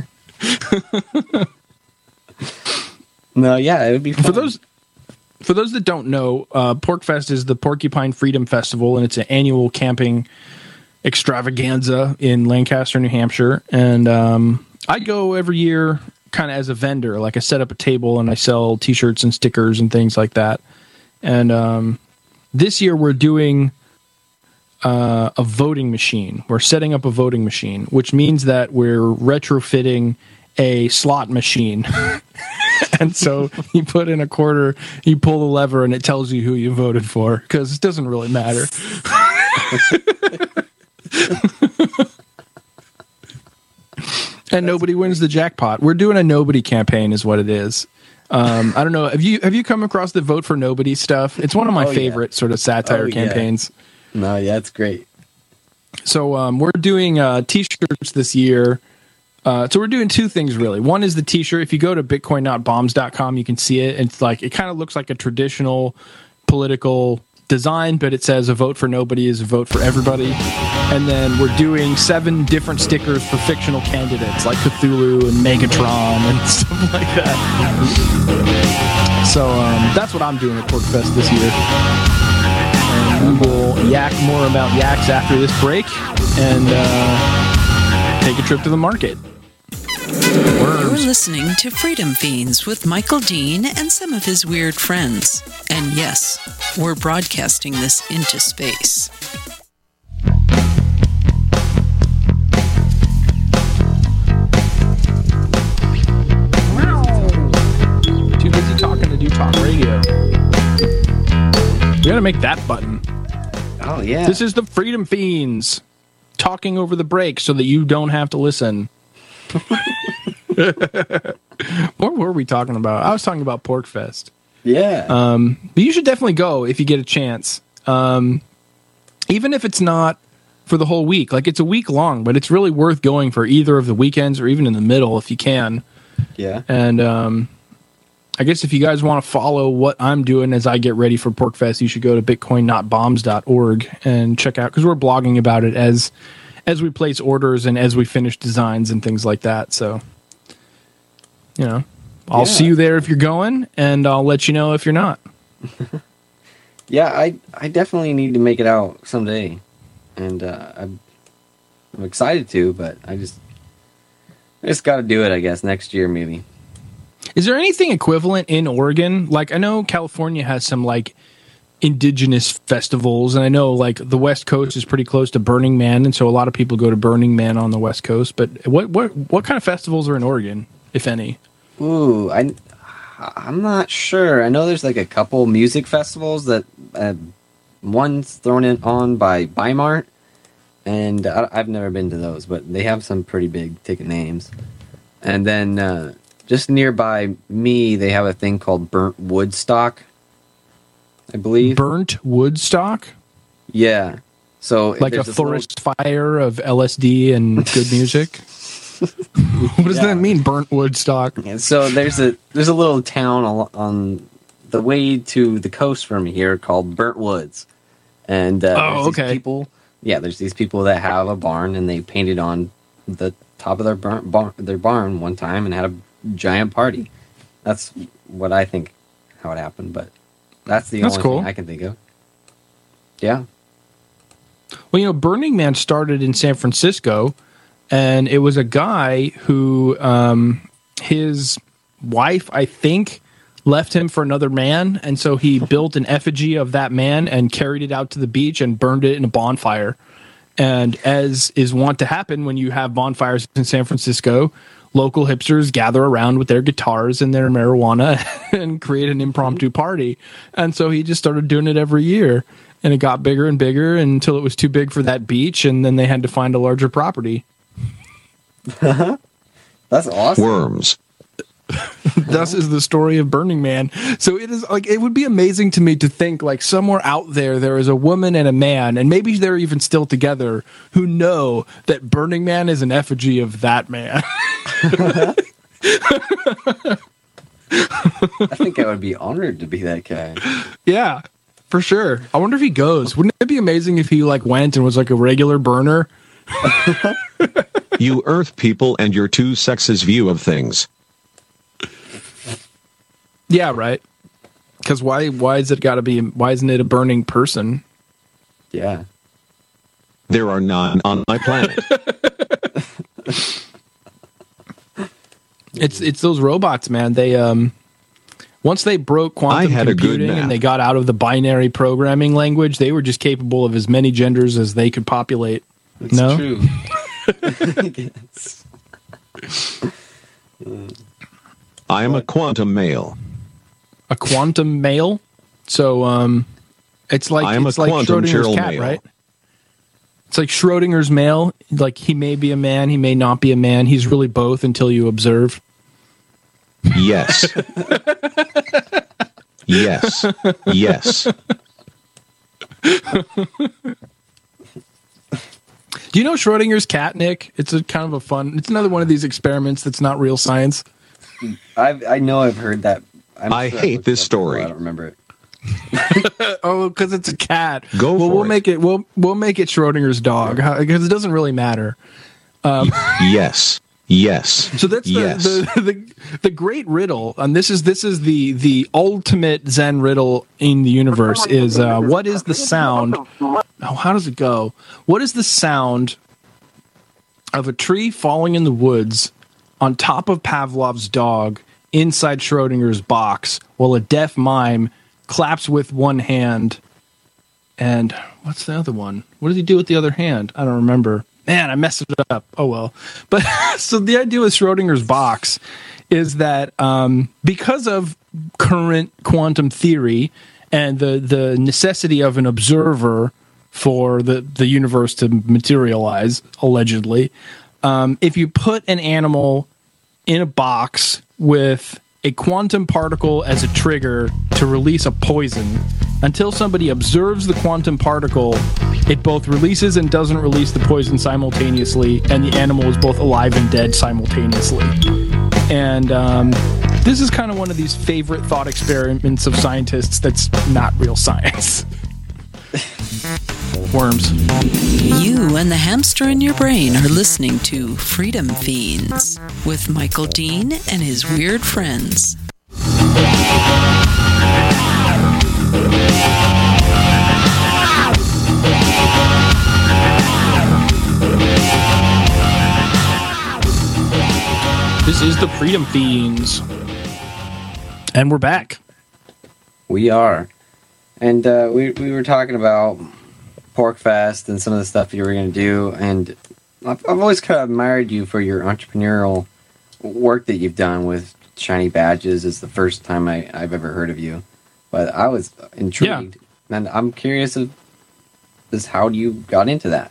No, yeah, it would be fun. For those that don't know, PorcFest is the Porcupine Freedom Festival, and it's an annual camping extravaganza in Lancaster, New Hampshire. And I go every year kind of as a vendor. Like, I set up a table and I sell T-shirts and stickers and things like that. And this year we're doing a voting machine. We're setting up a voting machine, which means that we're retrofitting a slot machine. And so you put in a quarter, you pull the lever, and it tells you who you voted for, because it doesn't really matter. And nobody wins the jackpot. We're doing a nobody campaign is what it is. I don't know. Have you come across the Vote for Nobody stuff? It's one of my favorite sort of satire campaigns. No, yeah, it's great. So we're doing T-shirts this year. So we're doing two things, really. One is the T-shirt. If you go to bitcoin.bombs.com, you can see it. It's like, it kind of looks like a traditional political design, but it says a vote for nobody is a vote for everybody. And then we're doing 7 different stickers for fictional candidates like Cthulhu and Megatron and stuff like that. So that's what I'm doing at PorcFest this year. And we will yak more about yaks after this break and take a trip to the market. You're listening to Freedom Fiends with Michael Dean and some of his weird friends. And yes, we're broadcasting this into space. Too busy talking to do talk radio. We gotta make that button. Oh, yeah. This is the Freedom Fiends talking over the break so that you don't have to listen. What were we talking about? I was talking about PorcFest. Yeah. But you should definitely go if you get a chance. Even if it's not for the whole week. Like, it's a week long, but it's really worth going for either of the weekends or even in the middle if you can. Yeah. And I guess if you guys want to follow what I'm doing as I get ready for PorcFest, you should go to bitcoin.bombs.org and check out, because we're blogging about it as we place orders and as we finish designs and things like that. So, you know, I'll see you there if you're going, and I'll let you know if you're not. Yeah, I definitely need to make it out someday. And I'm excited to, but I just got to do it, I guess, next year maybe. Is there anything equivalent in Oregon? Like, I know California has some, like, indigenous festivals, and I know, like, the West Coast is pretty close to Burning Man, and so a lot of people go to Burning Man on the West Coast. But what kind of festivals are in Oregon, if any? Ooh, I'm not sure. I know there's, like, a couple music festivals that one's thrown in on by Bimart, and I've never been to those, but they have some pretty big ticket names. And then just nearby me, they have a thing called Burnt Woodstock, I believe. Burnt Woodstock? Yeah. So like a forest fire of LSD and good music? What does that mean, Burnt Woodstock? And so there's a little town on the way to the coast from here called Burnt Woods. And there's these people that have a barn, and they painted on the top of their barn one time and had a giant party. That's what I think how it happened, but that's the only thing I can think of. Yeah. Well, you know, Burning Man started in San Francisco, and it was a guy who his wife, I think, left him for another man, and so he built an effigy of that man and carried it out to the beach and burned it in a bonfire. And as is wont to happen when you have bonfires in San Francisco, local hipsters gather around with their guitars and their marijuana and create an impromptu party. And so he just started doing it every year, and it got bigger and bigger until it was too big for that beach, and then they had to find a larger property. That's awesome. Worms. Thus is the story of Burning Man. So it is like, it would be amazing to me to think like somewhere out there is a woman and a man, and maybe they're even still together, who know that Burning Man is an effigy of that man. I think I would be honored to be that guy. Yeah, for sure. I wonder if he goes. Wouldn't it be amazing if he like went and was like a regular burner? You Earth people and your two sexes view of things. Yeah, right. Because why is it got to be? Why isn't it a burning person? Yeah. There are none on my planet. It's those robots, man. They once they broke quantum computing and they got out of the binary programming language, they were just capable of as many genders as they could populate. It's true. I am a quantum male. A quantum male? So it's like I am it's a like quantum Schrodinger's cat, male. right? It's like Schrodinger's male. Like he may be a man, he may not be a man. He's really both until you observe. Yes. Yes. Yes. Do you know Schrodinger's cat, Nick? It's a kind of a fun. It's another one of these experiments that's not real science. I know I've heard that. I hate this story. I don't remember it. Oh, because it's a cat. We'll make it. We'll make it Schrodinger's dog because it doesn't really matter. Yes. Yes. So that's the great riddle, and this is the ultimate Zen riddle in the universe. Is what is the sound? Oh, how does it go? What is the sound of a tree falling in the woods on top of Pavlov's dog inside Schrodinger's box while a deaf mime claps with one hand? And what's the other one? What does he do with the other hand? I don't remember. Man, I messed it up. Oh, well. But so the idea with Schrodinger's box is that because of current quantum theory and the necessity of an observer for the universe to materialize, allegedly, if you put an animal in a box with a quantum particle as a trigger to release a poison, until somebody observes the quantum particle, it both releases and doesn't release the poison simultaneously, and the animal is both alive and dead simultaneously. And this is kind of one of these favorite thought experiments of scientists that's not real science. Worms. You and the hamster in your brain are listening to Freedom Fiends with Michael Dean and his weird friends. This is the Freedom Fiends. And we're back. We are. And we were talking about PorcFest and some of the stuff you were going to do. And I've always kind of admired you for your entrepreneurial work that you've done with Shiny Badges. It's the first time I've ever heard of you. But I was intrigued. Yeah. And I'm curious of how you got into that.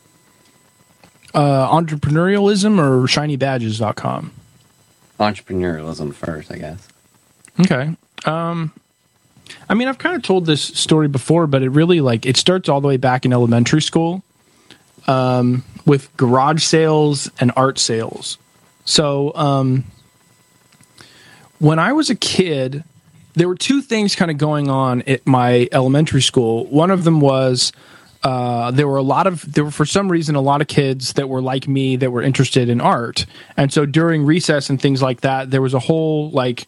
Entrepreneurialism or shinybadges.com? Entrepreneurialism first, I guess. Okay. I mean, I've kind of told this story before, but it really it starts all the way back in elementary school with garage sales and art sales. So when I was a kid, there were two things kind of going on at my elementary school. One of them was there were for some reason a lot of kids that were like me that were interested in art, and so during recess and things like that, there was a whole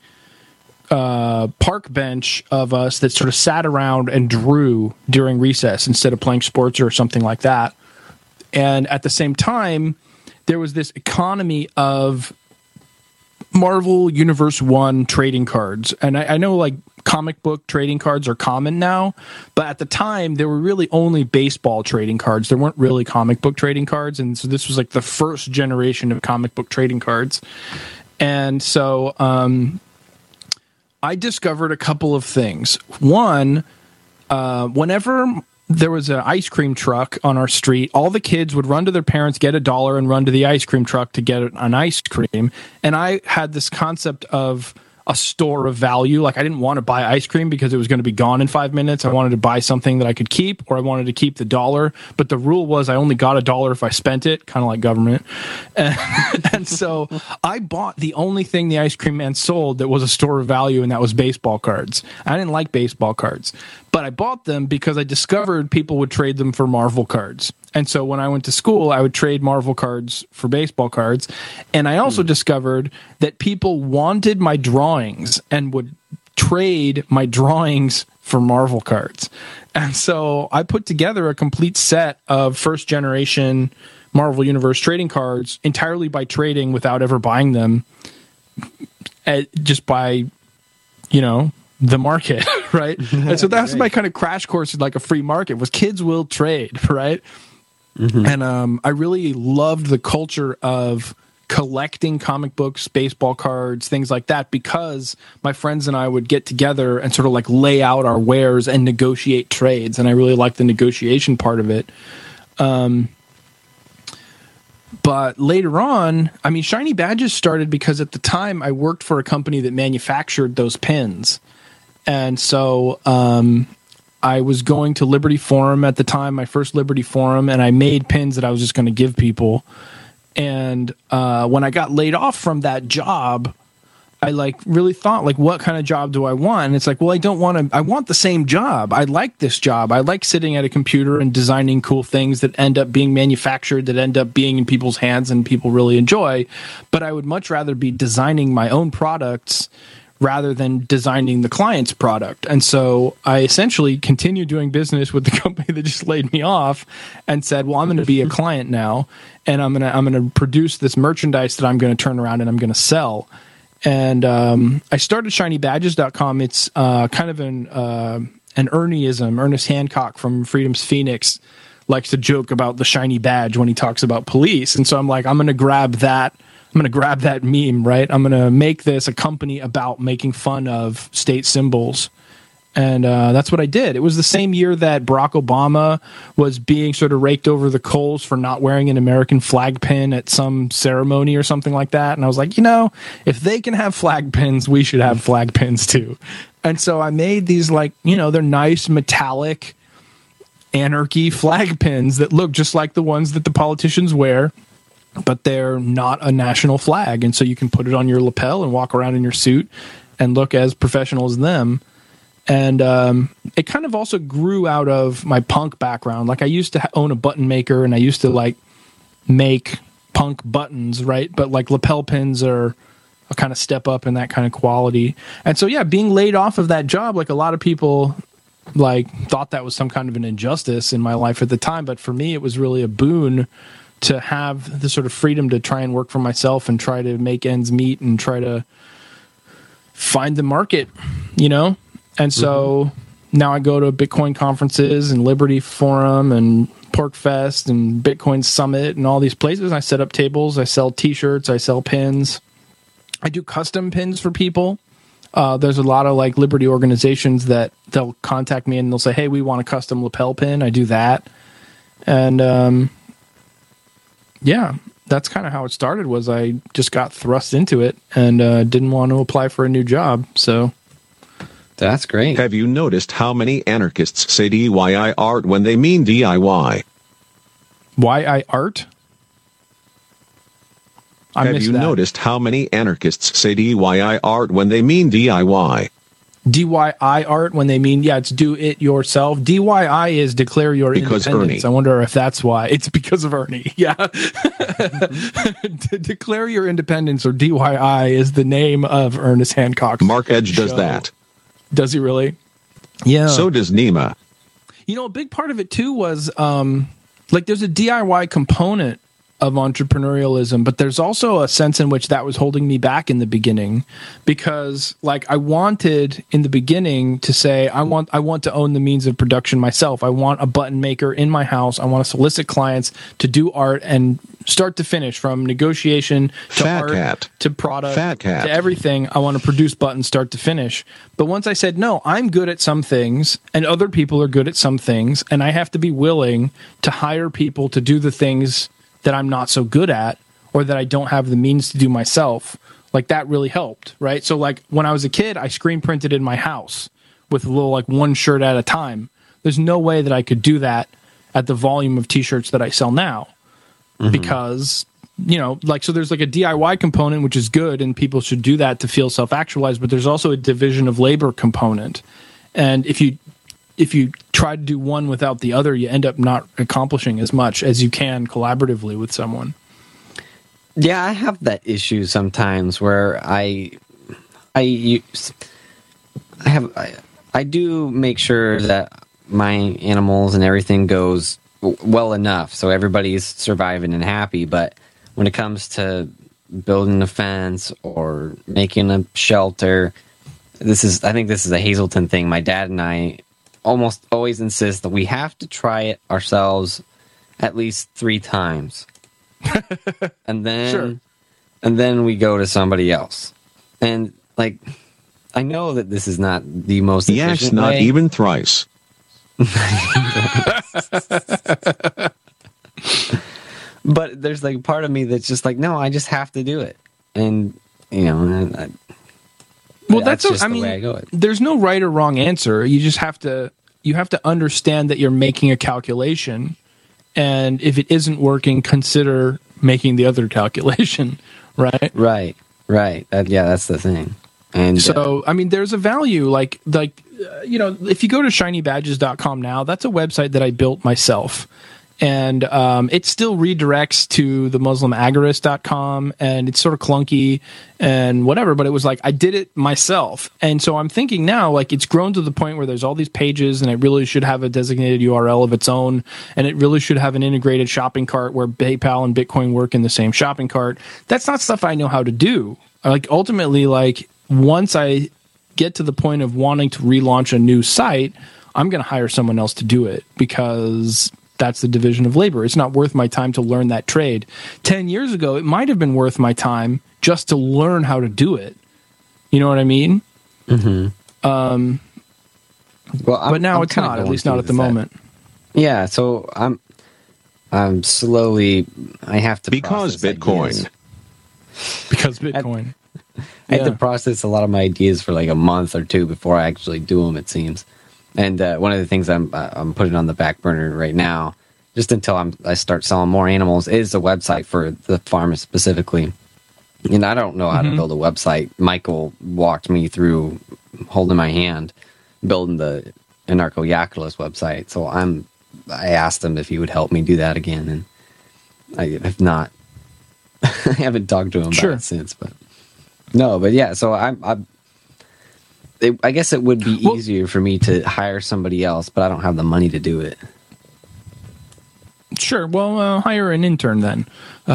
park bench of us that sort of sat around and drew during recess instead of playing sports or something like that. And at the same time, there was this economy of Marvel Universe 1 trading cards. And I know comic book trading cards are common now, but at the time there were really only baseball trading cards. There weren't really comic book trading cards. And so this was the first generation of comic book trading cards. And so I discovered a couple of things. One, whenever there was an ice cream truck on our street. All the kids would run to their parents, get $1, and run to the ice cream truck to get an ice cream. And I had this concept of a store of value. Like, I didn't want to buy ice cream because it was going to be gone in 5 minutes. I wanted to buy something that I could keep, or I wanted to keep the $1. But the rule was I only got $1 if I spent it, kind of like government. And so I bought the only thing the ice cream man sold that was a store of value, and that was baseball cards. I didn't like baseball cards, but I bought them because I discovered people would trade them for Marvel cards. And so when I went to school, I would trade Marvel cards for baseball cards. And I also discovered that people wanted my drawings and would trade my drawings for Marvel cards. And so I put together a complete set of first generation Marvel Universe trading cards entirely by trading without ever buying them, just by, the market, right? And so that's my kind of crash course in like a free market, was kids will trade, right? Mm-hmm. And I really loved the culture of collecting comic books, baseball cards, things like that, because my friends and I would get together and sort of like lay out our wares and negotiate trades. And I really liked the negotiation part of it. But later on, I mean, Shiny Badges started because at the time I worked for a company that manufactured those pins. And so I was going to Liberty Forum at the time, my first Liberty Forum, and I made pins that I was just going to give people. And when I got laid off from that job, I really thought, what kind of job do I want? And it's like, well, I want the same job. I like this job. I like sitting at a computer and designing cool things that end up being manufactured, that end up being in people's hands and people really enjoy. But I would much rather be designing my own products rather than designing the client's product. And so I essentially continued doing business with the company that just laid me off and said, well, I'm going to be a client now, and I'm going to produce this merchandise that I'm going to turn around and I'm going to sell. And I started ShinyBadges.com. It's kind of an Ernieism. Ernest Hancock from Freedom's Phoenix likes to joke about the shiny badge when he talks about police. And so I'm like, I'm going to grab that meme, right? I'm going to make this a company about making fun of state symbols. And that's what I did. It was the same year that Barack Obama was being sort of raked over the coals for not wearing an American flag pin at some ceremony or something like that. And I was like, if they can have flag pins, we should have flag pins too. And so I made these they're nice metallic anarchy flag pins that look just like the ones that the politicians wear, but they're not a national flag. And so you can put it on your lapel and walk around in your suit and look as professional as them. And it kind of also grew out of my punk background. I used to own a button maker, and I used to make punk buttons, right? But lapel pins are a kind of step up in that kind of quality. And so, yeah, being laid off of that job, a lot of people thought that was some kind of an injustice in my life at the time. But for me, it was really a boon to have the sort of freedom to try and work for myself and try to make ends meet and try to find the market, And so now I go to Bitcoin conferences and Liberty Forum and PorcFest and Bitcoin Summit and all these places. I set up tables. I sell T-shirts. I sell pins. I do custom pins for people. There's a lot of Liberty organizations that they'll contact me and they'll say, hey, we want a custom lapel pin. I do that. And yeah, that's kind of how it started. Was I just got thrust into it and didn't want to apply for a new job. So that's great. Have you noticed how many anarchists say DIY art when they mean DIY? YI art? Have you noticed how many anarchists say DIY art when they mean DIY? DIY art when they mean, it's do it yourself. DIY is declare your independence. Ernie. I wonder if that's why. It's because of Ernie. Yeah. Declare your independence, or DIY, is the name of Ernest Hancock's Mark Edge show. Does that. Does he really? Yeah. So does Nima. A big part of it too was there's a DIY component of entrepreneurialism, but there's also a sense in which that was holding me back in the beginning, because like I wanted in the beginning to say I want to own the means of production myself. I want a button maker in my house. I want to solicit clients to do art and start to finish, from negotiation to Fat art cat. to product Fat cat. to everything. I want to produce buttons start to finish. But once I said, no, I'm good at some things and other people are good at some things, and I have to be willing to hire people to do the things that I'm not so good at or that I don't have the means to do myself, like that really helped, right? So like when I was a kid, I screen printed in my house with a little like one shirt at a time. There's no way that I could do that at the volume of t-shirts that I sell now, because, you know, like, so there's like a DIY component, which is good, and people should do that to feel self-actualized, but there's also a division of labor component. And if you try to do one without the other, you end up not accomplishing as much as you can collaboratively with someone. Yeah, I have that issue sometimes where I do make sure that my animals and everything goes well enough so everybody's surviving and happy. But when it comes to building a fence or making a shelter, I think this is a Hazelton thing. My dad and I almost always insist that we have to try it ourselves at least 3 times. And then we go to somebody else. And like, I know that this is not the most Yes, efficient not way. even thrice. But there's like part of me that's just like, no, I just have to do it. And you know, Well, that's just I the mean, way I go. there's no right or wrong answer. You just have to understand that you're making a calculation, and if it isn't working, consider making the other calculation, right? Right. That's the thing. And So, I mean, there's a value, like you know, if you go to shinybadges.com now, that's a website that I built myself. And it still redirects to the muslimagorist.com, and it's sort of clunky and whatever, but it was like I did it myself. And so I'm thinking now, like, it's grown to the point where there's all these pages, and it really should have a designated URL of its own, and it really should have an integrated shopping cart where PayPal and Bitcoin work in the same shopping cart. That's not stuff I know how to do. Like, ultimately, like, once I get to the point of wanting to relaunch a new site, I'm going to hire someone else to do it, because that's the division of labor. It's not worth my time to learn that trade. 10 years ago, it might have been worth my time just to learn how to do it. You know what I mean? well, But now it's not, at least not at the moment. Yeah, so I'm slowly. I have to Because process Bitcoin. ideas. Because Bitcoin. I had to process a lot of my ideas for like a month or 2 before I actually do them, it seems. And one of the things I'm putting on the back burner right now, just until I start selling more animals, is a website for the farm specifically. And I don't know how to build a website. Michael walked me through, holding my hand, building the Anarcho-Yakulas website. So I asked him if he would help me do that again, and I have not. I haven't talked to him about it since, but no, but yeah. So I guess it would be easier for me to hire somebody else, but I don't have the money to do it. Sure. Well, hire an intern then.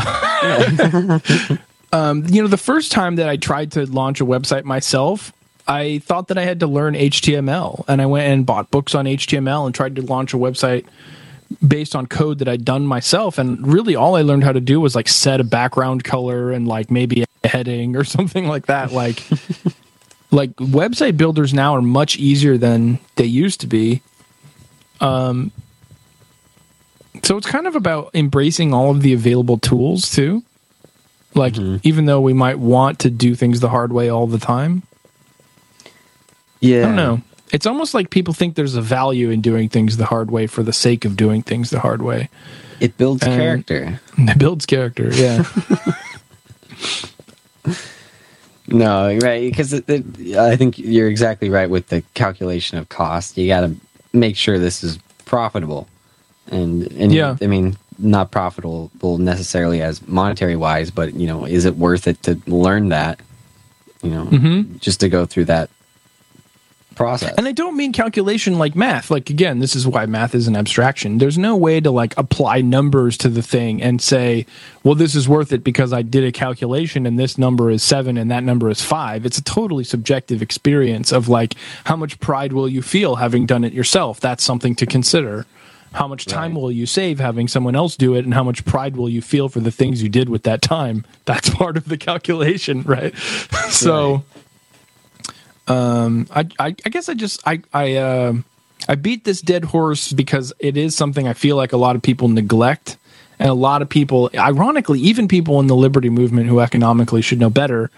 You know, the first time that I tried to launch a website myself, I thought that I had to learn HTML, and I went and bought books on HTML and tried to launch a website based on code that I'd done myself. And really all I learned how to do was like set a background color and like maybe a heading or something like that. Like website builders now are much easier than they used to be. So it's kind of about embracing all of the available tools too. Like, even though we might want to do things the hard way all the time. Yeah. I don't know. It's almost like people think there's a value in doing things the hard way for the sake of doing things the hard way. It builds character. It builds character, yeah. No, right, because I think you're exactly right with the calculation of cost. You got to make sure this is profitable, and yeah. I mean, not profitable necessarily as monetary wise, but you know, is it worth it to learn that? You know, just to go through that process. And I don't mean calculation like math. Like, again, this is why math is an abstraction. There's no way to like apply numbers to the thing and say, well, this is worth it because I did a calculation and this number is 7 and that number is 5. It's a totally subjective experience of like, how much pride will you feel having done it yourself? That's something to consider. How much time will you save having someone else do it, and how much pride will you feel for the things you did with that time? That's part of the calculation, right? So, I guess I beat this dead horse because it is something I feel like a lot of people neglect, and a lot of people, ironically, even people in the liberty movement who economically should know better,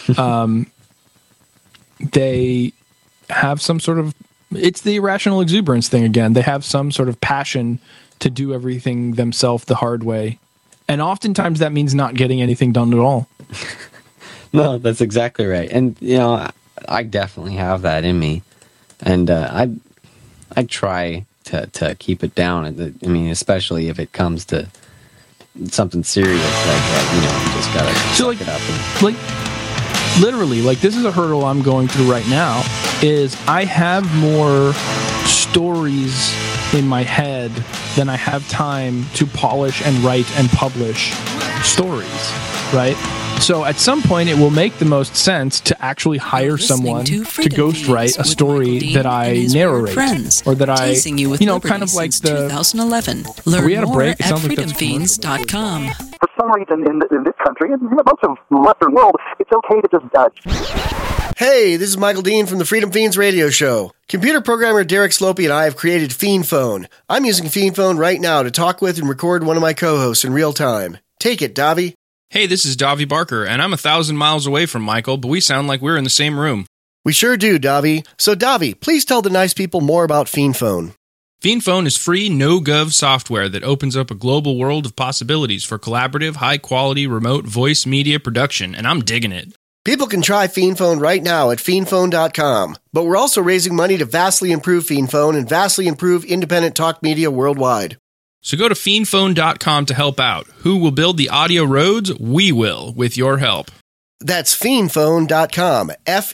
they have some sort of, it's the irrational exuberance thing again. They have some sort of passion to do everything themselves the hard way. And oftentimes that means not getting anything done at all. No, that's exactly right. And, you know, I definitely have that in me. And I try to keep it down. I mean, especially if it comes to something serious like that, you know, you just got to suck it up. Literally, like this is a hurdle I'm going through right now, is I have more stories in my head than I have time to polish and write and publish stories, right? So at some point it will make the most sense to actually hire someone to ghostwrite a story that I narrate or that I, you know, kind of like the 2011. Learn we had a break. More at freedomfiends.com. For some reason in this country, and most of the Western world, it's okay to just judge. Hey, this is Michael Dean from the Freedom Fiends radio show. Computer programmer Derek Slopey and I have created Fiend Phone. I'm using Fiend Phone right now to talk with and record one of my co-hosts in real time. Take it, Davi. Hey, this is Davi Barker, and I'm 1,000 miles away from Michael, but we sound like we're in the same room. We sure do, Davi. So, Davi, please tell the nice people more about Fiend Phone. Fiend Phone is free, no-gov software that opens up a global world of possibilities for collaborative, high-quality, remote voice media production, and I'm digging it. People can try Fiend Phone right now at fiendphone.com, but we're also raising money to vastly improve Fiend Phone and vastly improve independent talk media worldwide. So go to fiendphone.com to help out. Who will build the audio roads? We will, with your help. That's fiendphone.com,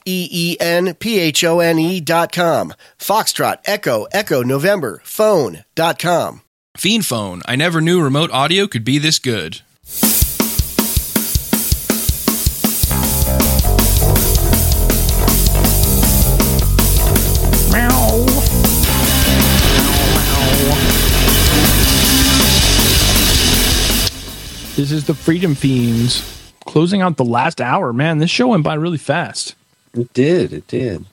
FEENPHONE.com, Foxtrot, Echo, November, phone.com. Fiend Phone. I never knew remote audio could be this good. This is the Freedom Fiends closing out the last hour. Man, this show went by really fast. It did.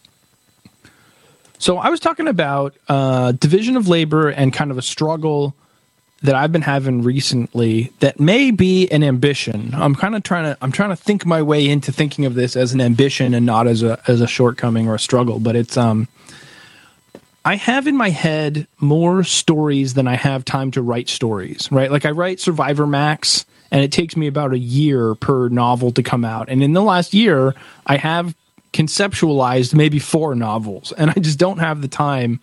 So I was talking about division of labor and kind of a struggle that I've been having recently that may be an ambition. I'm trying to think my way into thinking of this as an ambition and not as a shortcoming or a struggle. But it's I have in my head more stories than I have time to write stories, right? Like I write Survivor Max, and it takes me about a year per novel to come out. And in the last year, I have conceptualized maybe 4 novels, and I just don't have the time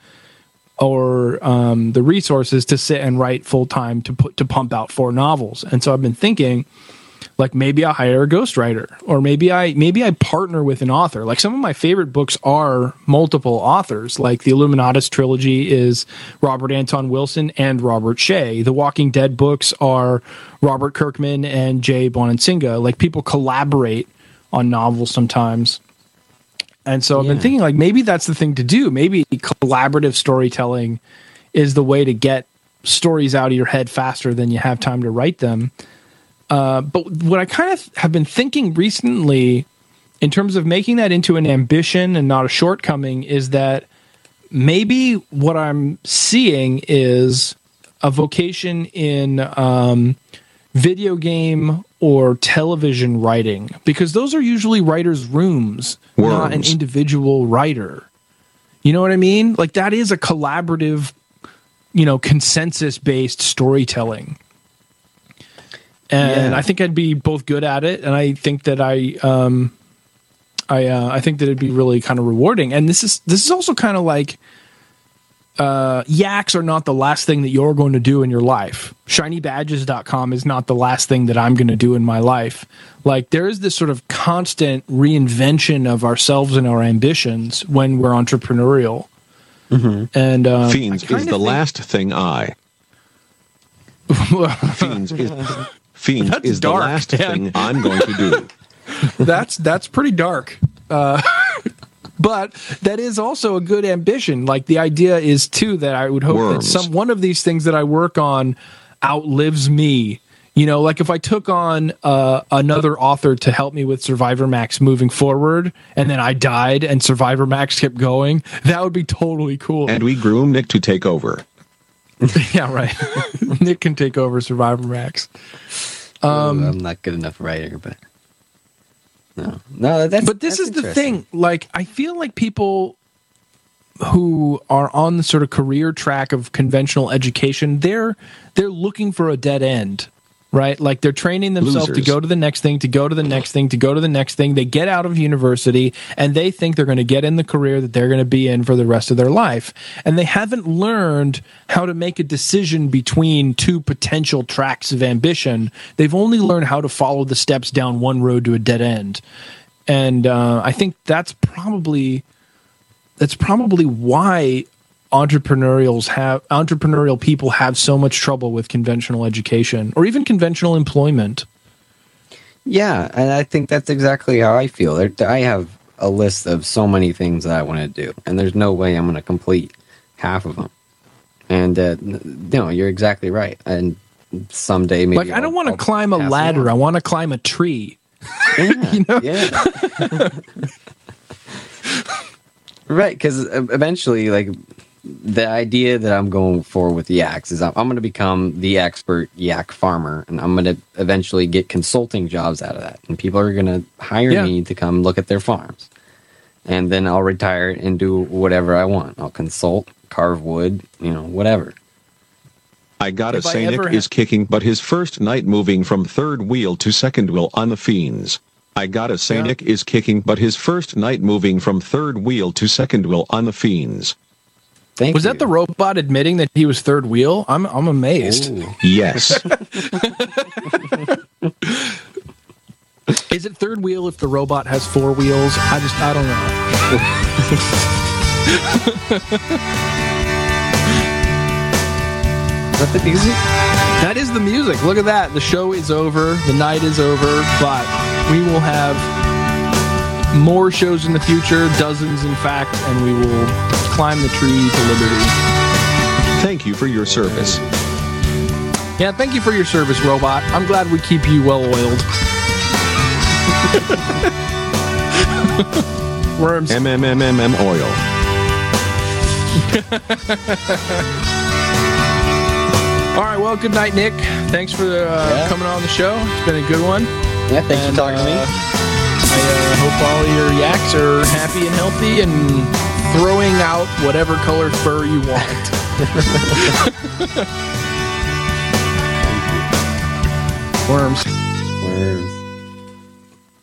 or the resources to sit and write full time to pump out 4 novels. And so I've been thinking, like maybe I hire a ghostwriter, or maybe I partner with an author. Like some of my favorite books are multiple authors. Like the Illuminatus trilogy is Robert Anton Wilson and Robert Shea. The Walking Dead books are Robert Kirkman and Jay Bonansinga. Like people collaborate on novels sometimes. And so I've been thinking like maybe that's the thing to do. Maybe collaborative storytelling is the way to get stories out of your head faster than you have time to write them. But what I kind of have been thinking recently in terms of making that into an ambition and not a shortcoming is that maybe what I'm seeing is a vocation in video game or television writing, because those are usually writers' rooms, not an individual writer. You know what I mean? Like that is a collaborative, consensus-based storytelling. And I think I'd be both good at it, and I think that I think that it'd be really kind of rewarding. And this is also kind of like yaks are not the last thing that you're going to do in your life. ShinyBadges.com is not the last thing that I'm going to do in my life. Like, there is this sort of constant reinvention of ourselves and our ambitions when we're entrepreneurial. And Fiends is the last thing I. Fiends is the dark, last man. thing I'm going to do. That's pretty dark. But that is also a good ambition. Like, the idea is too that I would hope Worms. that one of these things that I work on outlives me. You know, like if I took on another author to help me with Survivor Max moving forward, and then I died and Survivor Max kept going, that would be totally cool. And we groom Nick to take over. Yeah, right. Nick can take over Survivor Max. I'm not good enough writer, but no. That's But this that's is the interesting. thing. Like, I feel like people who are on the sort of career track of conventional education, they're looking for a dead end. Right? Like, they're training themselves Losers. to go to the next thing, to go to the next thing, to go to the next thing. They get out of university and they think they're going to get in the career that they're going to be in for the rest of their life. And they haven't learned how to make a decision between two potential tracks of ambition. They've only learned how to follow the steps down one road to a dead end. And I think that's probably why entrepreneurial people have so much trouble with conventional education or even conventional employment. Yeah, and I think that's exactly how I feel. I have a list of so many things that I want to do, and there's no way I'm going to complete half of them. And no, you're exactly right. And someday maybe Like, I don't want to climb a pass ladder. along. I want to climb a tree. Yeah, You know? yeah. Right, because eventually, like, the idea that I'm going for with yaks is I'm going to become the expert yak farmer, and I'm going to eventually get consulting jobs out of that. And people are going to hire me to come look at their farms. And then I'll retire and do whatever I want. I'll consult, carve wood, whatever. I gotta If I say, ever Nick is kicking but his first night moving from third wheel to second wheel on the Fiends. I gotta say, Nick is kicking but his first night moving from third wheel to second wheel on the Fiends. Thank Was you. that the robot admitting that he was third wheel? I'm amazed. Ooh. Yes. Is it third wheel if the robot has four wheels? I don't know. Is that the music? That is the music. Look at that. The show is over. The night is over. But we will have more shows in the future, dozens in fact, and we will climb the tree to liberty. Thank you for your service. Yeah, thank you for your service, robot. I'm glad we keep you well oiled. Worms. MMMMM oil. All right, well, good night, Nick. Thanks for coming on the show. It's been a good one. Yeah, thanks for talking to me. I hope all your yaks are happy and healthy and throwing out whatever color fur you want. Worms. Worms.